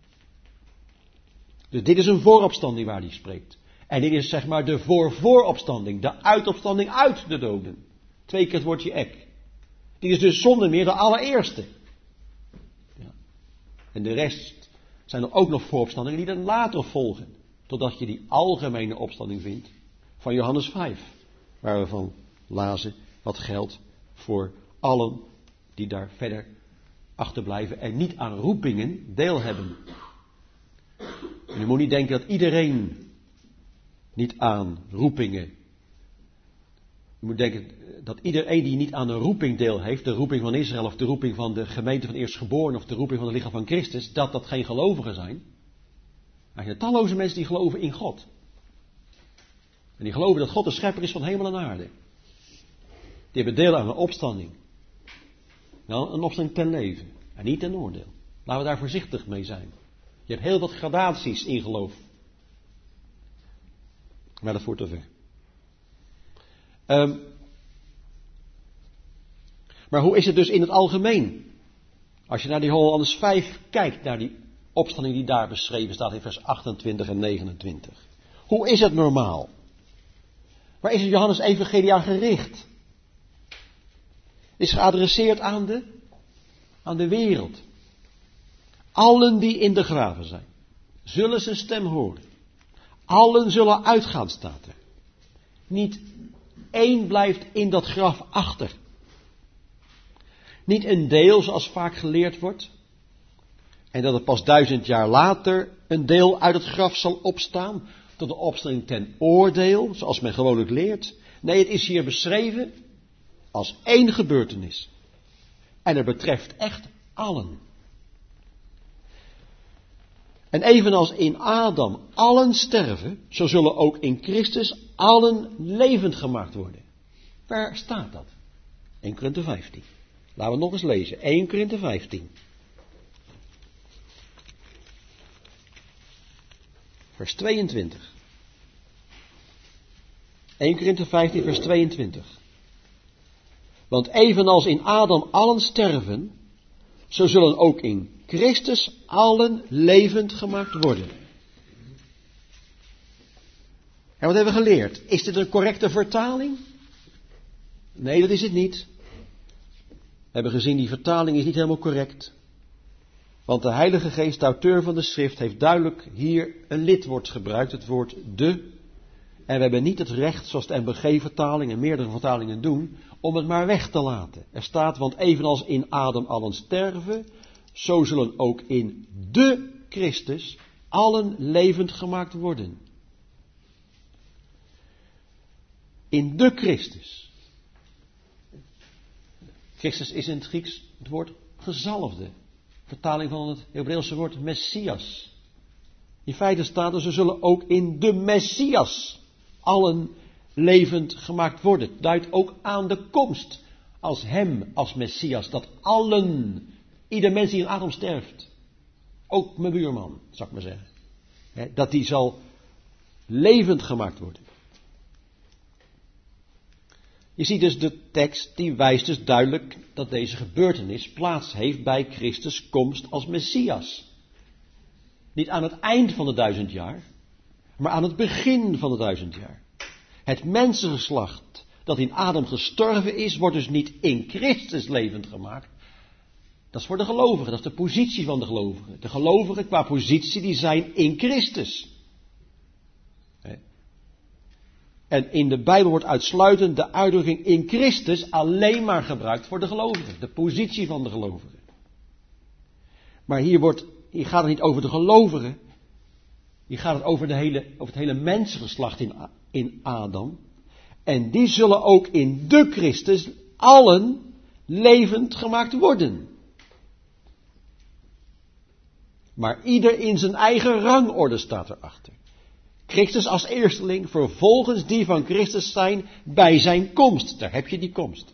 Dus dit is een vooropstanding waar hij spreekt. En dit is zeg maar de voor-vooropstanding. De uitopstanding uit de doden. Twee keer het woordje ek. Die is dus zonder meer de allereerste. Ja. En de rest zijn er ook nog vooropstandingen die dan later volgen. Totdat je die algemene opstanding vindt van Johannes vijf. Waar we van lazen wat geldt voor allen die daar verder achterblijven en niet aan roepingen deel hebben. En je moet niet denken dat iedereen niet aan roepingen. Je moet denken dat iedereen die niet aan een roeping deel heeft, de roeping van Israël of de roeping van de gemeente van eerstgeboren of de roeping van het lichaam van Christus, dat dat geen gelovigen zijn. Er zijn talloze mensen die geloven in God. En die geloven dat God de schepper is van hemel en aarde. Die hebben deel aan een opstanding. Nou, een opstanding ten leven. En niet ten oordeel. Laten we daar voorzichtig mee zijn. Je hebt heel wat gradaties in geloof. Maar dat voert te ver. Um, maar hoe is het dus in het algemeen? Als je naar die Johannes vijf kijkt, naar die opstanding die daar beschreven staat in vers achtentwintig en negenentwintig. Hoe is het normaal? Waar is het Johannes evangelie aan gericht? Het is geadresseerd aan de, aan de wereld. Allen die in de graven zijn, zullen zijn stem horen. Allen zullen uitgaan, staat er. Niet één blijft in dat graf achter. Niet een deel, zoals vaak geleerd wordt. En dat er pas duizend jaar later een deel uit het graf zal opstaan. Tot de opstanding ten oordeel, zoals men gewoonlijk leert. Nee, het is hier beschreven als één gebeurtenis. En het betreft echt allen. En evenals in Adam allen sterven, zo zullen ook in Christus allen levend gemaakt worden. Waar staat dat? eerste Korinthe vijftien. Laten we nog eens lezen. eerste Korinthe vijftien. Vers tweeëntwintig. eerste Korinthe vijftien, vers tweeëntwintig. Want evenals in Adam allen sterven, zo zullen ook in Christus allen levend gemaakt worden. En wat hebben we geleerd? Is dit een correcte vertaling? Nee, dat is het niet. We hebben gezien, die vertaling is niet helemaal correct. Want de Heilige Geest, de auteur van de schrift, heeft duidelijk hier een lidwoord gebruikt, het woord de. En we hebben niet het recht, zoals de M B G-vertaling en meerdere vertalingen doen, om het maar weg te laten. Er staat, want evenals in Adam allen sterven, zo zullen ook in de Christus allen levend gemaakt worden. In de Christus. Christus is in het Grieks het woord gezalfde. Vertaling van het Hebreeuwse woord Messias. In feite staat er, ze zullen ook in de Messias allen levend gemaakt worden. Het duidt ook aan de komst als hem, als Messias. Dat allen, ieder mens die in Adam sterft, ook mijn buurman, zou ik maar zeggen, hè, dat die zal levend gemaakt worden. Je ziet dus de tekst, die wijst dus duidelijk dat deze gebeurtenis plaats heeft bij Christus' komst als Messias. Niet aan het eind van de duizend jaar, maar aan het begin van de duizend jaar. Het mensengeslacht dat in Adam gestorven is, wordt dus niet in Christus levend gemaakt. Dat is voor de gelovigen, dat is de positie van de gelovigen. De gelovigen qua positie, die zijn in Christus. En in de Bijbel wordt uitsluitend de uitdrukking in Christus alleen maar gebruikt voor de gelovigen. De positie van de gelovigen. Maar hier, wordt, hier gaat het niet over de gelovigen. Hier gaat het over, de hele, over het hele mensengeslacht in, in Adam. En die zullen ook in de Christus allen levend gemaakt worden. Maar ieder in zijn eigen rangorde staat erachter. Christus als eersteling, vervolgens die van Christus zijn bij zijn komst. Daar heb je die komst.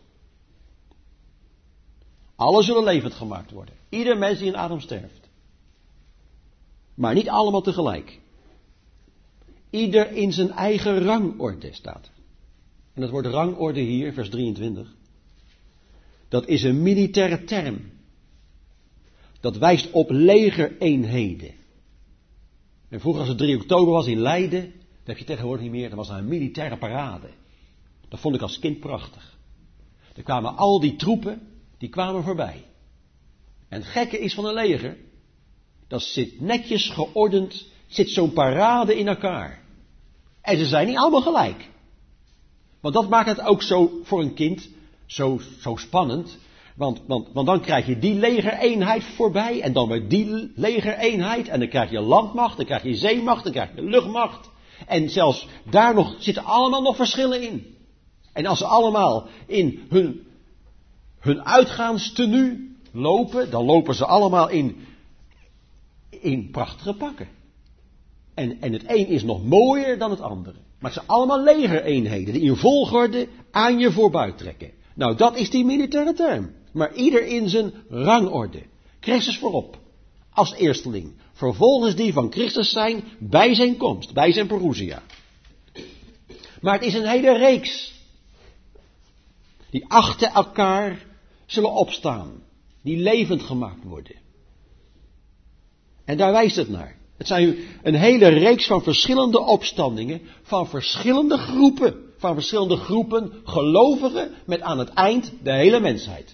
Alle zullen levend gemaakt worden. Ieder mens die in Adam sterft. Maar niet allemaal tegelijk. Ieder in zijn eigen rangorde staat er. En het woord rangorde hier, vers drieëntwintig. Dat is een militaire term. Dat wijst op legereenheden. En vroeger als het drie oktober was in Leiden, dat heb je tegenwoordig niet meer, dan was er een militaire parade. Dat vond ik als kind prachtig. Er kwamen al die troepen, die kwamen voorbij. En het gekke is van een leger, dat zit netjes geordend, zit zo'n parade in elkaar. En ze zijn niet allemaal gelijk. Want dat maakt het ook zo voor een kind zo, zo spannend. Want, want, want dan krijg je die legereenheid voorbij en dan weer die legereenheid. En dan krijg je landmacht, dan krijg je zeemacht, dan krijg je luchtmacht. En zelfs daar nog zitten allemaal nog verschillen in. En als ze allemaal in hun, hun uitgaanstenu lopen, dan lopen ze allemaal in, in prachtige pakken. En, en het een is nog mooier dan het andere. Maar het zijn allemaal legereenheden die in volgorde aan je voorbij trekken. Nou, dat is die militaire term. Maar ieder in zijn rangorde. Christus voorop, als eersteling. Vervolgens die van Christus zijn bij zijn komst, bij zijn parousia. Maar het is een hele reeks. Die achter elkaar zullen opstaan. Die levend gemaakt worden. En daar wijst het naar. Het zijn een hele reeks van verschillende opstandingen, van verschillende groepen, van verschillende groepen gelovigen, met aan het eind de hele mensheid.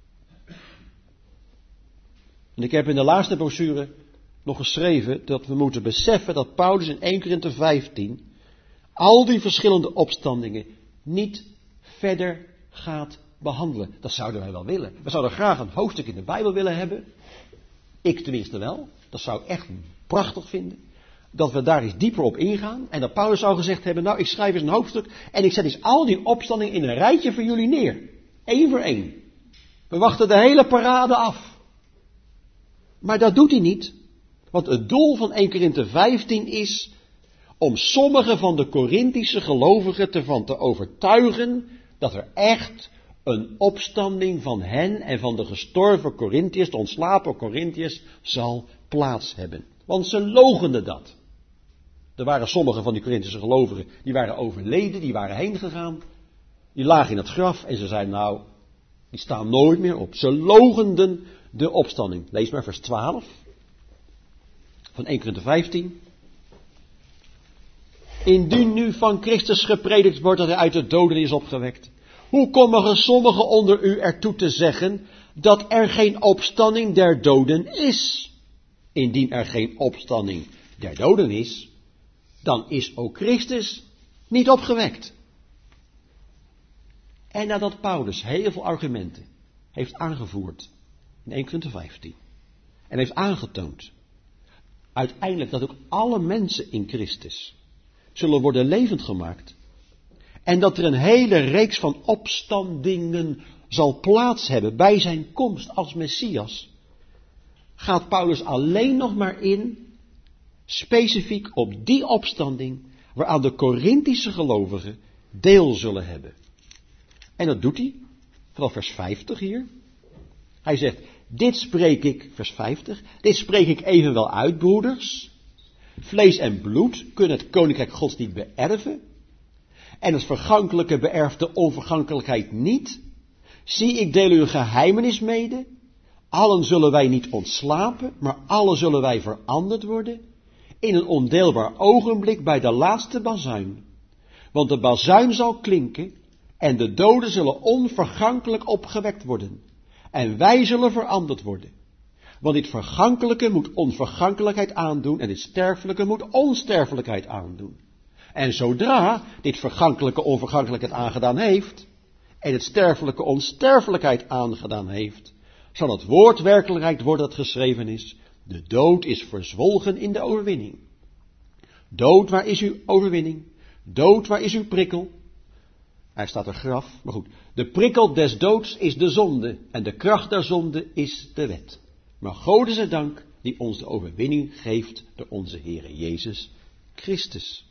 En ik heb in de laatste brochure nog geschreven dat we moeten beseffen dat Paulus in Eerste Korinthe vijftien al die verschillende opstandingen niet verder gaat behandelen. Dat zouden wij wel willen. We zouden graag een hoofdstuk in de Bijbel willen hebben. Ik tenminste wel. Dat zou ik echt prachtig vinden. Dat we daar eens dieper op ingaan. En dat Paulus zou gezegd hebben, nou ik schrijf eens een hoofdstuk en ik zet eens al die opstandingen in een rijtje voor jullie neer. Eén voor één. We wachten de hele parade af. Maar dat doet hij niet. Want het doel van Eerste Korinthe vijftien is om sommige van de Korinthische gelovigen ervan te overtuigen dat er echt een opstanding van hen en van de gestorven Korinthiërs, de ontslapen Korinthiërs, zal plaats hebben. Want ze loochenden dat. Er waren sommige van die Korinthische gelovigen, die waren overleden, die waren heen gegaan. Die lagen in het graf en ze zeiden nou, die staan nooit meer op. Ze loochenden de opstanding. Lees maar vers twaalf van Eerste Korinthe vijftien. Indien nu van Christus gepredikt wordt dat hij uit de doden is opgewekt, Hoe komen sommigen onder u ertoe te zeggen dat er geen opstanding der doden is? Indien er geen opstanding der doden is, dan is ook Christus niet opgewekt. En nadat Paulus heel veel argumenten heeft aangevoerd in Eerste Korinthe vijftien en heeft aangetoond uiteindelijk dat ook alle mensen in Christus zullen worden levend gemaakt en dat er een hele reeks van opstandingen zal plaats hebben bij zijn komst als Messias, gaat Paulus alleen nog maar in specifiek op die opstanding waaraan de Korinthische gelovigen deel zullen hebben. En dat doet hij vanaf vers vijftig hier. Hij zegt, dit spreek ik, vers vijftig, dit spreek ik evenwel uit, broeders. Vlees en bloed kunnen het koninkrijk Gods niet beërven. En het vergankelijke beërft de onvergankelijkheid niet. Zie, ik deel u een geheimenis mede. Allen zullen wij niet ontslapen, maar allen zullen wij veranderd worden. In een ondeelbaar ogenblik bij de laatste bazuin. Want de bazuin zal klinken en de doden zullen onvergankelijk opgewekt worden. En wij zullen veranderd worden. Want dit vergankelijke moet onvergankelijkheid aandoen en dit sterfelijke moet onsterfelijkheid aandoen. En zodra dit vergankelijke onvergankelijkheid aangedaan heeft en het sterfelijke onsterfelijkheid aangedaan heeft, zal het woord werkelijkheid worden dat geschreven is. De dood is verzwolgen in de overwinning. Dood, waar is uw overwinning? Dood, waar is uw prikkel? Hij staat er graf, maar goed. De prikkel des doods is de zonde en de kracht der zonde is de wet. Maar God is het dank die ons de overwinning geeft door onze Heere Jezus Christus.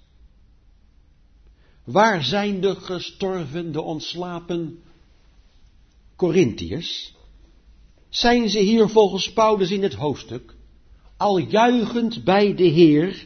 Waar zijn de gestorven, de ontslapen Korintiërs? Zijn ze hier volgens Paulus in het hoofdstuk al juichend bij de Heer?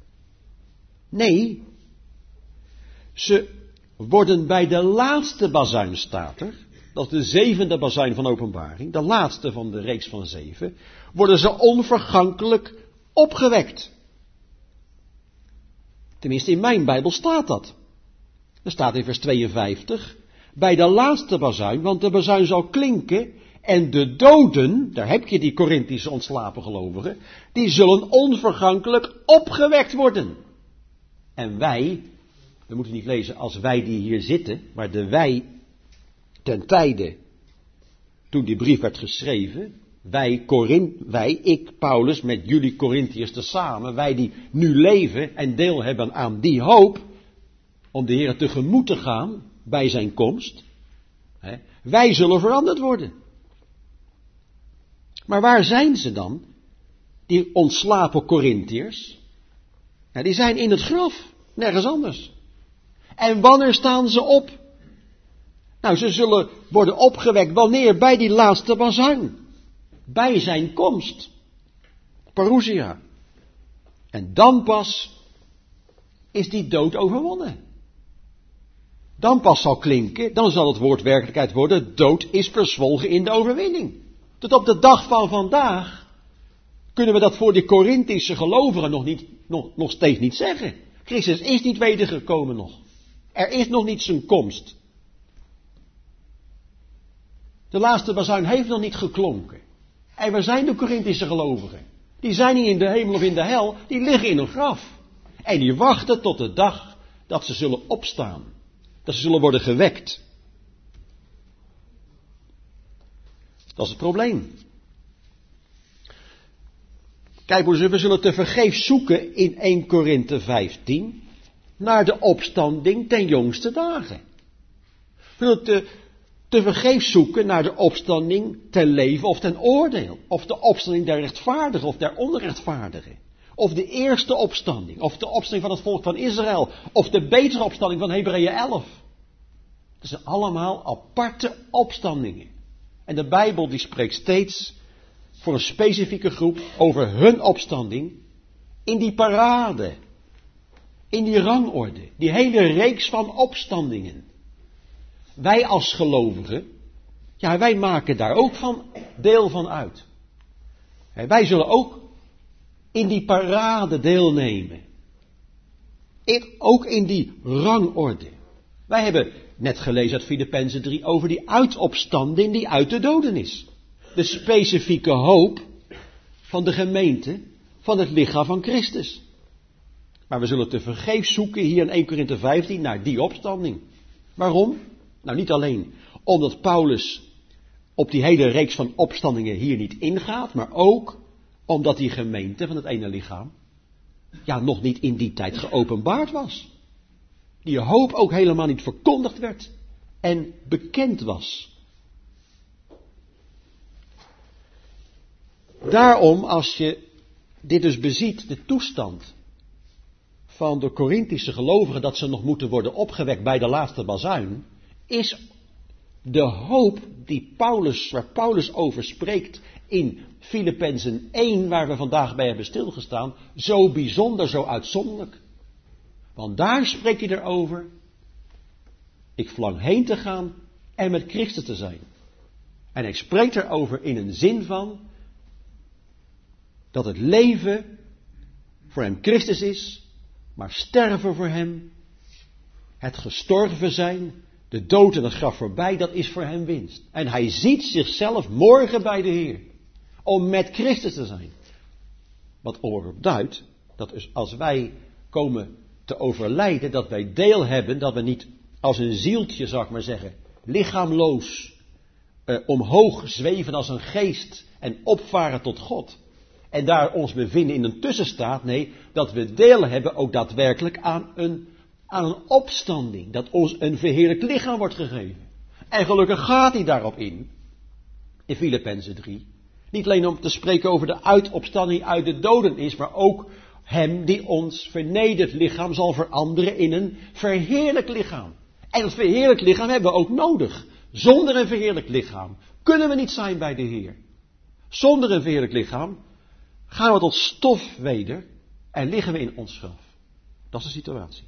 Nee, ze worden bij de laatste bazuin, staat er, dat is de zevende bazuin van Openbaring, de laatste van de reeks van zeven, worden ze onvergankelijk opgewekt. Tenminste, in mijn Bijbel staat dat. Er staat in vers tweeënvijftig, bij de laatste bazuin, want de bazuin zal klinken en de doden, daar heb je die Korinthische ontslapen gelovigen, die zullen onvergankelijk opgewekt worden. En wij, we moeten niet lezen als wij die hier zitten, maar de wij ten tijde, toen die brief werd geschreven, wij, Corinth, wij, ik, Paulus, met jullie Korinthiërs tezamen, wij die nu leven en deel hebben aan die hoop, om de Heer tegemoet te gaan bij zijn komst, hè, wij zullen veranderd worden. Maar waar zijn ze dan, die ontslapen Korinthiërs? Nou, die zijn in het graf, nergens anders. En wanneer staan ze op? Nou, ze zullen worden opgewekt wanneer? Bij die laatste bazuin. Bij zijn komst. Parousia. En dan pas is die dood overwonnen. Dan pas zal klinken, dan zal het woord werkelijkheid worden, dood is verzwolgen in de overwinning. Tot op de dag van vandaag kunnen we dat voor die Korinthische gelovigen nog, niet, nog, nog steeds niet zeggen. Christus is niet wedergekomen nog. Er is nog niet zijn komst. De laatste bazuin heeft nog niet geklonken. En waar zijn de Korinthische gelovigen? Die zijn niet in de hemel of in de hel, die liggen in een graf. En die wachten tot de dag dat ze zullen opstaan. Dat ze zullen worden gewekt. Dat is het probleem. Kijk, we zullen tevergeefs zoeken in Eerste Korinthe vijftien naar de opstanding ten jongste dagen. We zullen te, tevergeefs zoeken naar de opstanding ten leven of ten oordeel. Of de opstanding der rechtvaardigen of der onrechtvaardigen. Of de eerste opstanding. Of de opstanding van het volk van Israël. Of de betere opstanding van Hebreeën elf. Dat zijn allemaal aparte opstandingen. En de Bijbel die spreekt steeds voor een specifieke groep over hun opstanding in die parade, in die rangorde, die hele reeks van opstandingen. Wij als gelovigen, ja, wij maken daar ook van deel van uit. En wij zullen ook in die parade deelnemen. Ik, ook in die rangorde. Wij hebben net gelezen uit Filippenzen drie over die uitopstanding die uit de doden is. De specifieke hoop van de gemeente, van het lichaam van Christus. Maar we zullen tevergeefs zoeken hier in Eerste Korinthe vijftien naar die opstanding. Waarom? Nou, niet alleen omdat Paulus op die hele reeks van opstandingen hier niet ingaat, maar ook omdat die gemeente van het ene lichaam ja nog niet in die tijd geopenbaard was. Die hoop ook helemaal niet verkondigd werd en bekend was. Daarom, als je dit dus beziet, de toestand van de Korinthische gelovigen, dat ze nog moeten worden opgewekt bij de laatste bazuin, is de hoop die Paulus, waar Paulus over spreekt in Filippenzen één, waar we vandaag bij hebben stilgestaan, zo bijzonder, zo uitzonderlijk. Want daar spreekt hij erover, ik verlang heen te gaan en met Christus te zijn. En hij spreekt erover in een zin van, dat het leven voor hem Christus is, maar sterven voor hem, het gestorven zijn, de dood en het graf voorbij, dat is voor hem winst. En hij ziet zichzelf morgen bij de Heer, om met Christus te zijn. Wat erop duidt, dat is als wij komen te overlijden, dat wij deel hebben, dat we niet als een zieltje, zou ik maar zeggen, lichaamloos, eh, omhoog zweven als een geest en opvaren tot God. En daar ons bevinden in een tussenstaat, nee, dat we deel hebben ook daadwerkelijk aan een, aan een opstanding. Dat ons een verheerlijkt lichaam wordt gegeven. En gelukkig gaat hij daarop in, in Filippenzen drie. Niet alleen om te spreken over de uitopstanding uit de doden is, maar ook hem die ons vernederd lichaam zal veranderen in een verheerlijkt lichaam. En dat verheerlijkt lichaam hebben we ook nodig. Zonder een verheerlijkt lichaam kunnen we niet zijn bij de Heer. Zonder een verheerlijkt lichaam gaan we tot stof weder en liggen we in ons graf. Dat is de situatie.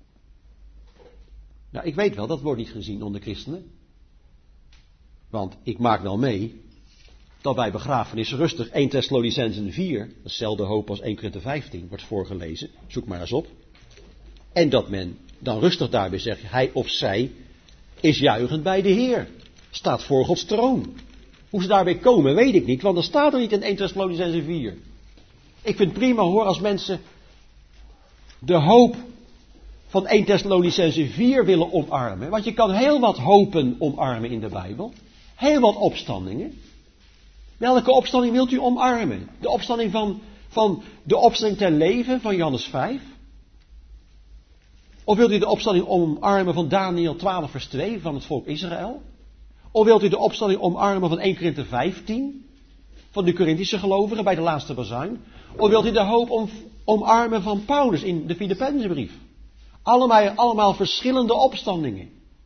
Nou, ik weet wel, dat wordt niet gezien onder christenen. Want ik maak wel mee dat bij begrafenis rustig Eerste Thessalonicenzen vier, dezelfde hoop als Eerste Korinthe vijftien, wordt voorgelezen. Zoek maar eens op. En dat men dan rustig daarbij zegt, hij of zij is juichend bij de Heer. Staat voor Gods troon. Hoe ze daarbij komen, weet ik niet, want dat staat er niet in Eerste Thessalonicenzen vier. Ik vind het prima hoor als mensen de hoop van Eerste Thessalonicenzen vier willen omarmen. Want je kan heel wat hopen omarmen in de Bijbel. Heel wat opstandingen. Welke opstanding wilt u omarmen? De opstanding van, van de opstanding ten leven van Johannes vijf? Of wilt u de opstanding omarmen van Daniel twaalf vers twee van het volk Israël? Of wilt u de opstanding omarmen van Eerste Korinthe vijftien? Van de Korinthische gelovigen bij de laatste bazuin? Of wilt u de hoop om, omarmen van Paulus in de Filippenzenbrief? Allemaal, allemaal verschillende opstandingen.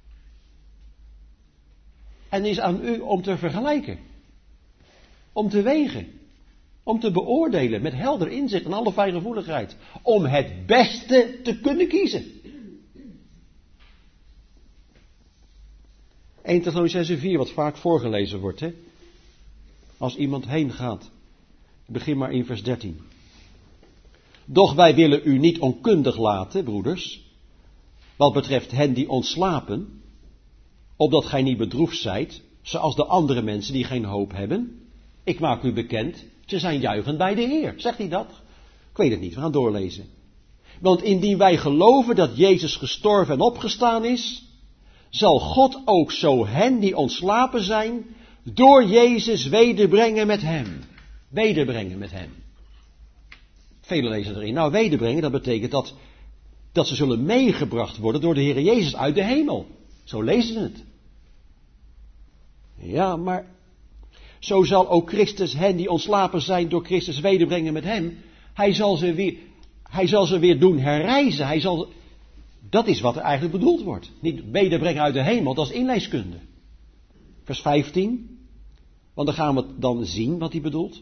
En het is aan u om te vergelijken. Om te wegen. Om te beoordelen met helder inzicht en alle fijngevoeligheid. Om het beste te kunnen kiezen. Eerste Thessalonicenzen vier, wat vaak voorgelezen wordt, hè? Als iemand heen gaat. Begin maar in vers dertien. Doch wij willen u niet onkundig laten, broeders, wat betreft hen die ontslapen, opdat gij niet bedroefd zijt, zoals de andere mensen die geen hoop hebben. Ik maak u bekend, ze zijn juichend bij de Heer. Zegt hij dat? Ik weet het niet, we gaan doorlezen. Want indien wij geloven dat Jezus gestorven en opgestaan is, zal God ook zo hen die ontslapen zijn, door Jezus wederbrengen met hem. Wederbrengen met hem. Velen lezen erin. Nou, wederbrengen, dat betekent dat, dat ze zullen meegebracht worden door de Heer Jezus uit de hemel. Zo lezen ze het. Ja, maar zo zal ook Christus hen die ontslapen zijn door Christus wederbrengen met hem. Hij zal ze weer, hij zal ze weer doen herrijzen. Hij zal, dat is wat er eigenlijk bedoeld wordt. Niet wederbrengen uit de hemel, dat is inleeskunde. Vers vijftien. Want dan gaan we dan zien wat hij bedoelt.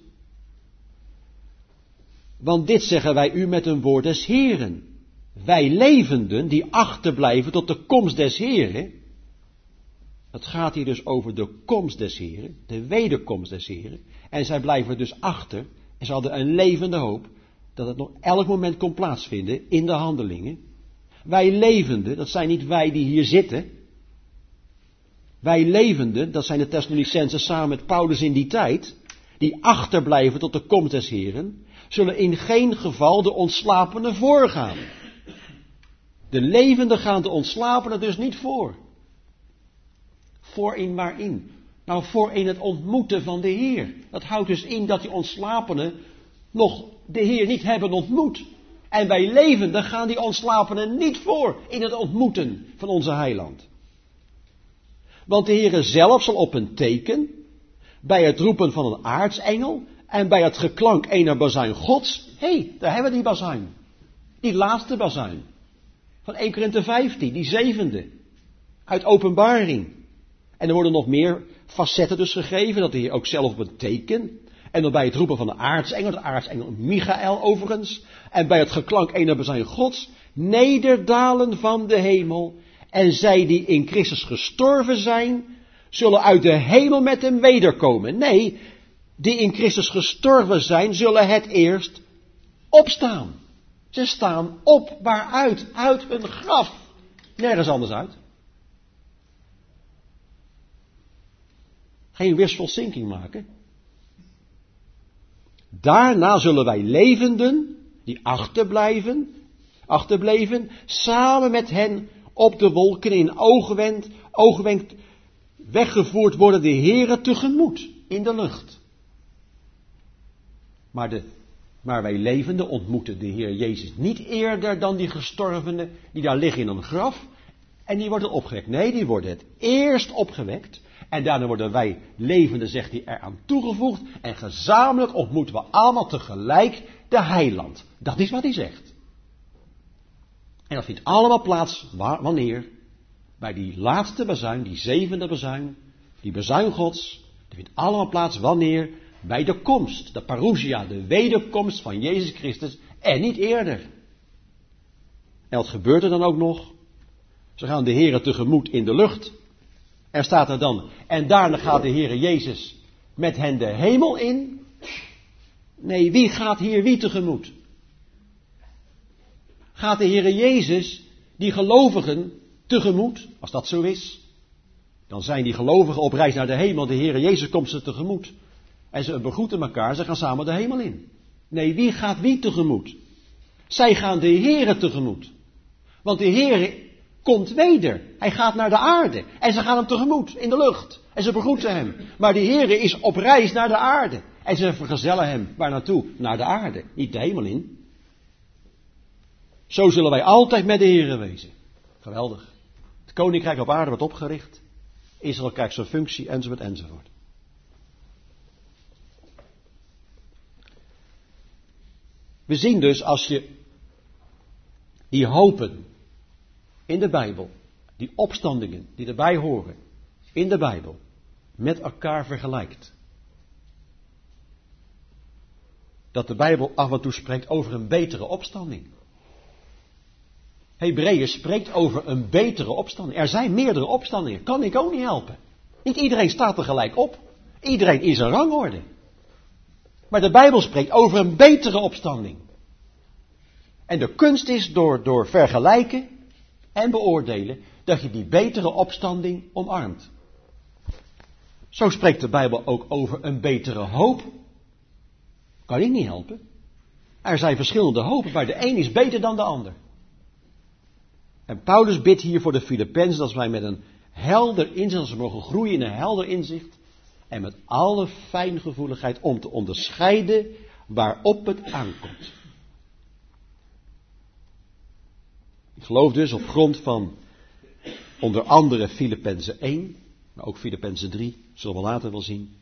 Want dit zeggen wij u met een woord des Heren. Wij levenden die achterblijven tot de komst des Heren. Het gaat hier dus over de komst des Heren, de wederkomst des Heren. En zij blijven dus achter. En ze hadden een levende hoop dat het nog elk moment kon plaatsvinden in de handelingen. Wij levenden, dat zijn niet wij die hier zitten. Wij levenden, dat zijn de Thessalonicenzen samen met Paulus in die tijd, die achterblijven tot de komst des Heren, zullen in geen geval de ontslapenen voorgaan. De levenden gaan de ontslapenen dus niet voor. Voor in waarin? Nou, voor in het ontmoeten van de Heer. Dat houdt dus in dat die ontslapenen nog de Heer niet hebben ontmoet. En wij levenden gaan die ontslapenen niet voor in het ontmoeten van onze heiland. Want de Heer zelf zal op een teken, bij het roepen van een aartsengel en bij het geklank ener bazuin Gods. Hé, hey, daar hebben we die bazuin. Die laatste bazuin. Van Eerste Korinthe vijftien, die zevende. Uit Openbaring. En er worden nog meer facetten dus gegeven, dat de Heer ook zelf op een teken. En dan bij het roepen van de aartsengel, de aartsengel Michael overigens. En bij het geklank ener bazuin Gods, nederdalen van de hemel. En zij die in Christus gestorven zijn, zullen uit de hemel met hem wederkomen. Nee, die in Christus gestorven zijn, zullen het eerst opstaan. Ze staan op, waaruit? Uit een graf. Nergens anders uit. Geen wishful thinking maken. Daarna zullen wij levenden, die achterblijven, achterbleven, samen met hen op de wolken in oogwenk, oogwenk weggevoerd worden de Heere tegemoet in de lucht. Maar, de, maar wij levenden ontmoeten de Heer Jezus niet eerder dan die gestorvenen die daar liggen in een graf en die worden opgewekt. Nee, die worden het eerst opgewekt en daarna worden wij levenden, zegt hij, eraan toegevoegd en gezamenlijk ontmoeten we allemaal tegelijk de heiland. Dat is wat hij zegt. En dat vindt allemaal plaats, waar, wanneer? Bij die laatste bazuin, die zevende bazuin, die bazuin Gods, dat vindt allemaal plaats wanneer? Bij de komst, de parousia, de wederkomst van Jezus Christus en niet eerder. En wat gebeurt er dan ook nog? Ze gaan de Heere tegemoet in de lucht. Er staat er dan, en daarna gaat de Heere Jezus met hen de hemel in. Nee, wie gaat hier wie tegemoet? Gaat de Heere Jezus die gelovigen tegemoet? Als dat zo is, dan zijn die gelovigen op reis naar de hemel. De Heere Jezus komt ze tegemoet. En ze begroeten elkaar, ze gaan samen de hemel in. Nee, wie gaat wie tegemoet? Zij gaan de Heere tegemoet. Want de Heere komt weder. Hij gaat naar de aarde. En ze gaan hem tegemoet in de lucht. En ze begroeten hem. Maar de Heere is op reis naar de aarde. En ze vergezellen hem waar naartoe? Naar de aarde. Niet de hemel in. Zo zullen wij altijd met de Heere wezen. Geweldig. Het koninkrijk op aarde wordt opgericht. Israël krijgt zijn functie, enzovoort, enzovoort. We zien dus, als je die hopen in de Bijbel, die opstandingen die erbij horen in de Bijbel, met elkaar vergelijkt. Dat de Bijbel af en toe spreekt over een betere opstanding. Hebreeën spreekt over een betere opstanding. Er zijn meerdere opstandingen. Kan ik ook niet helpen. Niet iedereen staat er gelijk op. Iedereen is een rangorde. Maar de Bijbel spreekt over een betere opstanding. En de kunst is door, door vergelijken en beoordelen dat je die betere opstanding omarmt. Zo spreekt de Bijbel ook over een betere hoop. Kan ik niet helpen. Er zijn verschillende hopen, maar de een is beter dan de ander. En Paulus bidt hier voor de Filippenzen dat wij met een helder inzicht, dat ze mogen groeien in een helder inzicht en met alle fijngevoeligheid om te onderscheiden waarop het aankomt. Ik geloof dus op grond van onder andere Filippenzen één, maar ook Filippenzen drie, zullen we later wel zien.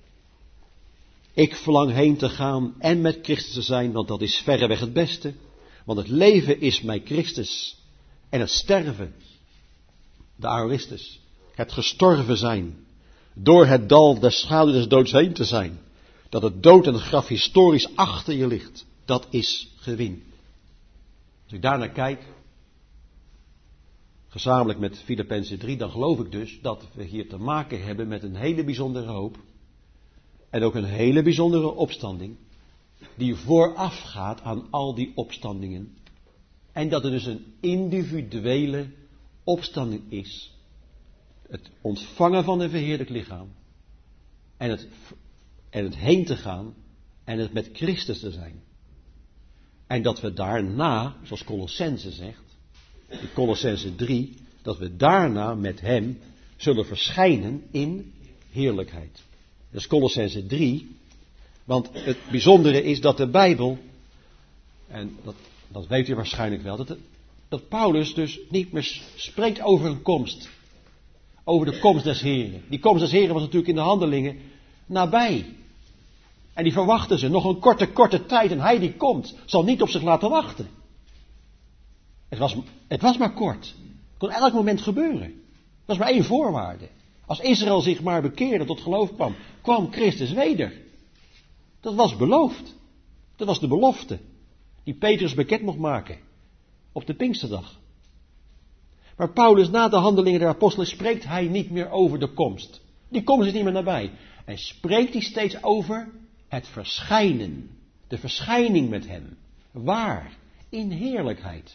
Ik verlang heen te gaan en met Christus te zijn, want dat is verreweg het beste. Want het leven is mij Christus en het sterven, de aoristus, het gestorven zijn, door het dal der schaduw des doods heen te zijn. Dat het dood en het graf historisch achter je ligt, dat is gewin. Als ik daarnaar kijk, gezamenlijk met Filippenzen drie, dan geloof ik dus dat we hier te maken hebben met een hele bijzondere hoop. En ook een hele bijzondere opstanding, die voorafgaat aan al die opstandingen En dat er dus een individuele opstanding is. Het ontvangen van een verheerlijk lichaam. En het, en het heen te gaan. En het met Christus te zijn. En dat we daarna, zoals Colossense zegt. In Colossense drie. Dat we daarna met hem zullen verschijnen in heerlijkheid. Dat is Colossense drie. Want het bijzondere is dat de Bijbel. En dat, dat weet u waarschijnlijk wel. Dat, de, dat Paulus dus niet meer spreekt over een komst. Over de komst des Heren. Die komst des Heren was natuurlijk in de handelingen nabij. En die verwachten ze nog een korte, korte tijd. En hij die komt, zal niet op zich laten wachten. Het was, het was maar kort. Het kon elk moment gebeuren. Er was maar één voorwaarde. Als Israël zich maar bekeerde, tot geloof kwam, kwam Christus weder. Dat was beloofd. Dat was de belofte. Die Petrus bekend mocht maken. Op de Pinksterdag. Maar Paulus, na de handelingen der apostelen, spreekt hij niet meer over de komst. Die komst is niet meer nabij. En spreekt hij steeds over het verschijnen. De verschijning met hem. Waar? In heerlijkheid.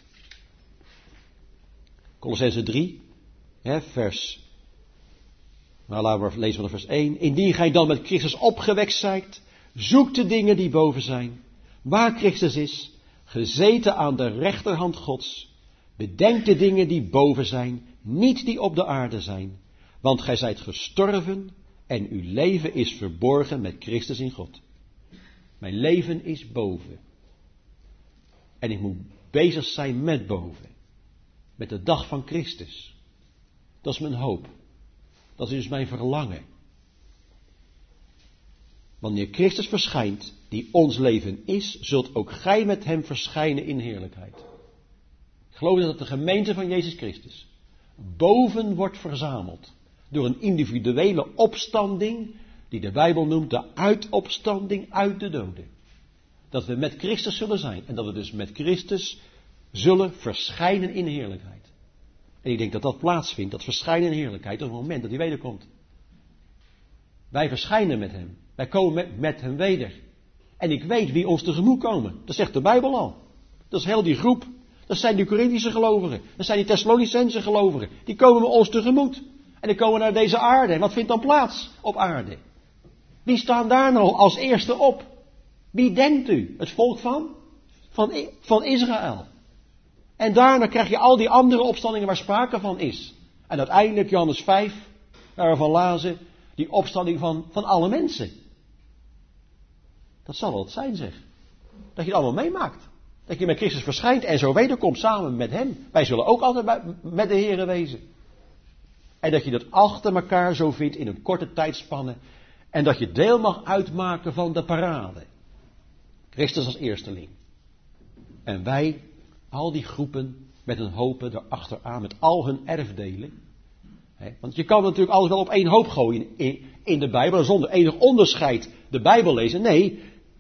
Colossense drie, hè, vers. Nou, laten we lezen van vers één. Indien gij dan met Christus opgewekt zijt, zoek de dingen die boven zijn, waar Christus is, gezeten aan de rechterhand Gods. Bedenk de dingen die boven zijn, niet die op de aarde zijn. Want gij zijt gestorven en uw leven is verborgen met Christus in God. Mijn leven is boven. En ik moet bezig zijn met boven. Met de dag van Christus. Dat is mijn hoop. Dat is dus mijn verlangen. Wanneer Christus verschijnt, die ons leven is, zult ook gij met hem verschijnen in heerlijkheid. Ik geloof dat de gemeente van Jezus Christus boven wordt verzameld door een individuele opstanding die de Bijbel noemt de uitopstanding uit de doden. Dat we met Christus zullen zijn en dat we dus met Christus zullen verschijnen in heerlijkheid. En ik denk dat dat plaatsvindt, dat verschijnen in heerlijkheid, op het moment dat hij wederkomt. Wij verschijnen met hem. Wij komen met, met hem weder. En ik weet wie ons tegemoet komen. Dat zegt de Bijbel al. Dat is heel die groep. Dat zijn die Corinthische gelovigen. Dat zijn die Thessalonicense gelovigen. Die komen met ons tegemoet. En die komen naar deze aarde. En wat vindt dan plaats op aarde? Wie staan daar nou als eerste op? Wie denkt u? Het volk van? Van, van Israël. En daarna krijg je al die andere opstandingen waar sprake van is. En uiteindelijk Johannes vijf, waar we van lazen, die opstanding van, van alle mensen. Dat zal wel het zijn, zeg. Dat je het allemaal meemaakt. Dat je met Christus verschijnt en zo wederkomt samen met hem. Wij zullen ook altijd bij, met de Here wezen. En dat je dat achter elkaar zo vindt in een korte tijdspanne. En dat je deel mag uitmaken van de parade. Christus als eersteling. En wij, al die groepen met een hopen erachteraan, met al hun erfdelen. He, want je kan natuurlijk alles wel op één hoop gooien in, in de Bijbel, zonder enig onderscheid de Bijbel lezen. Nee,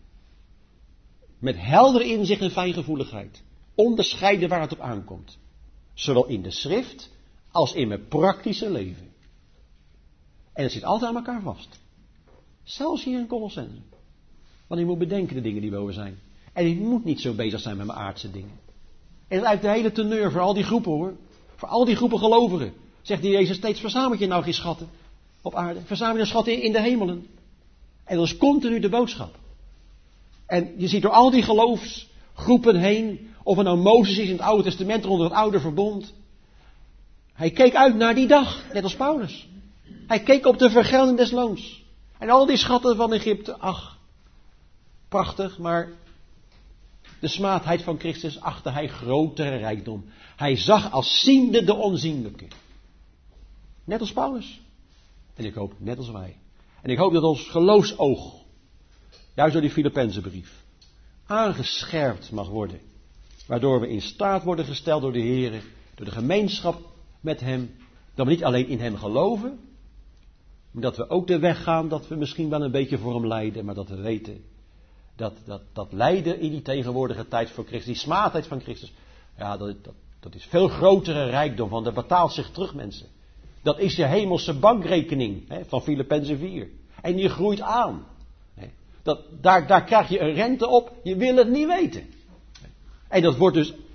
met helder inzicht en fijngevoeligheid. Onderscheiden waar het op aankomt. Zowel in de schrift als in mijn praktische leven. En het zit altijd aan elkaar vast. Zelfs hier in Colossense. Want je moet bedenken de dingen die boven zijn. En je moet niet zo bezig zijn met mijn aardse dingen. En dat is eigenlijk de hele teneur voor al die groepen hoor. Voor al die groepen gelovigen. Zegt die Jezus steeds, verzamel je nou geen schatten op aarde. Verzamel je schatten in de hemelen. En dat is continu de boodschap. En je ziet door al die geloofsgroepen heen, of het nou Mozes is in het Oude Testament onder het Oude Verbond. Hij keek uit naar die dag, net als Paulus. Hij keek op de vergelding des loons. En al die schatten van Egypte, ach, prachtig, maar de smaadheid van Christus achtte hij grotere rijkdom. Hij zag als ziende de onzienlijke. Net als Paulus. En ik hoop net als wij. En ik hoop dat ons geloofsoog, juist door die Filippenzenbrief, aangescherpt mag worden. Waardoor we in staat worden gesteld door de Heer, door de gemeenschap met Hem, dat we niet alleen in Hem geloven, maar dat we ook de weg gaan dat we misschien wel een beetje voor Hem lijden, maar dat we weten dat dat, dat lijden in die tegenwoordige tijd voor Christus, die smaadheid van Christus, ja, dat, dat, dat is veel grotere rijkdom, want dat betaalt zich terug, mensen. Dat is je hemelse bankrekening, hè, van Filippenzen vier. En die groeit aan. Dat, daar, daar krijg je een rente op, je wil het niet weten. En dat wordt dus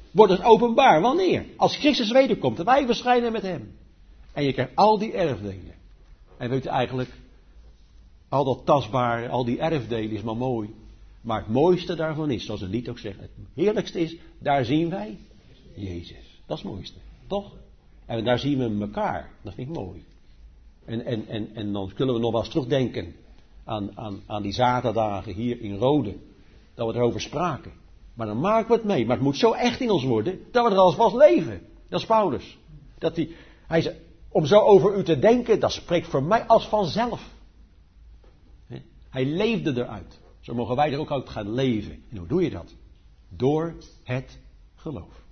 wordt het openbaar. Wanneer? Als Christus wederkomt en wij verschijnen met hem. En je krijgt al die erfdelen. En weet je eigenlijk, al dat tastbare, al die erfdelen is maar mooi. Maar het mooiste daarvan is, zoals het lied ook zegt, het heerlijkste is, daar zien wij Jezus. Dat is het mooiste, toch? En daar zien we elkaar. Dat vind ik mooi. En, en, en, en dan kunnen we nog wel eens terugdenken aan, aan, aan die zaterdagen hier in Rode. Dat we erover spraken. Maar dan maken we het mee. Maar het moet zo echt in ons worden, dat we er als was leven. Dat is Paulus. Dat hij, hij zei, om zo over u te denken, dat spreekt voor mij als vanzelf. Hij leefde eruit. Zo mogen wij er ook uit gaan leven. En hoe doe je dat? Door het geloof.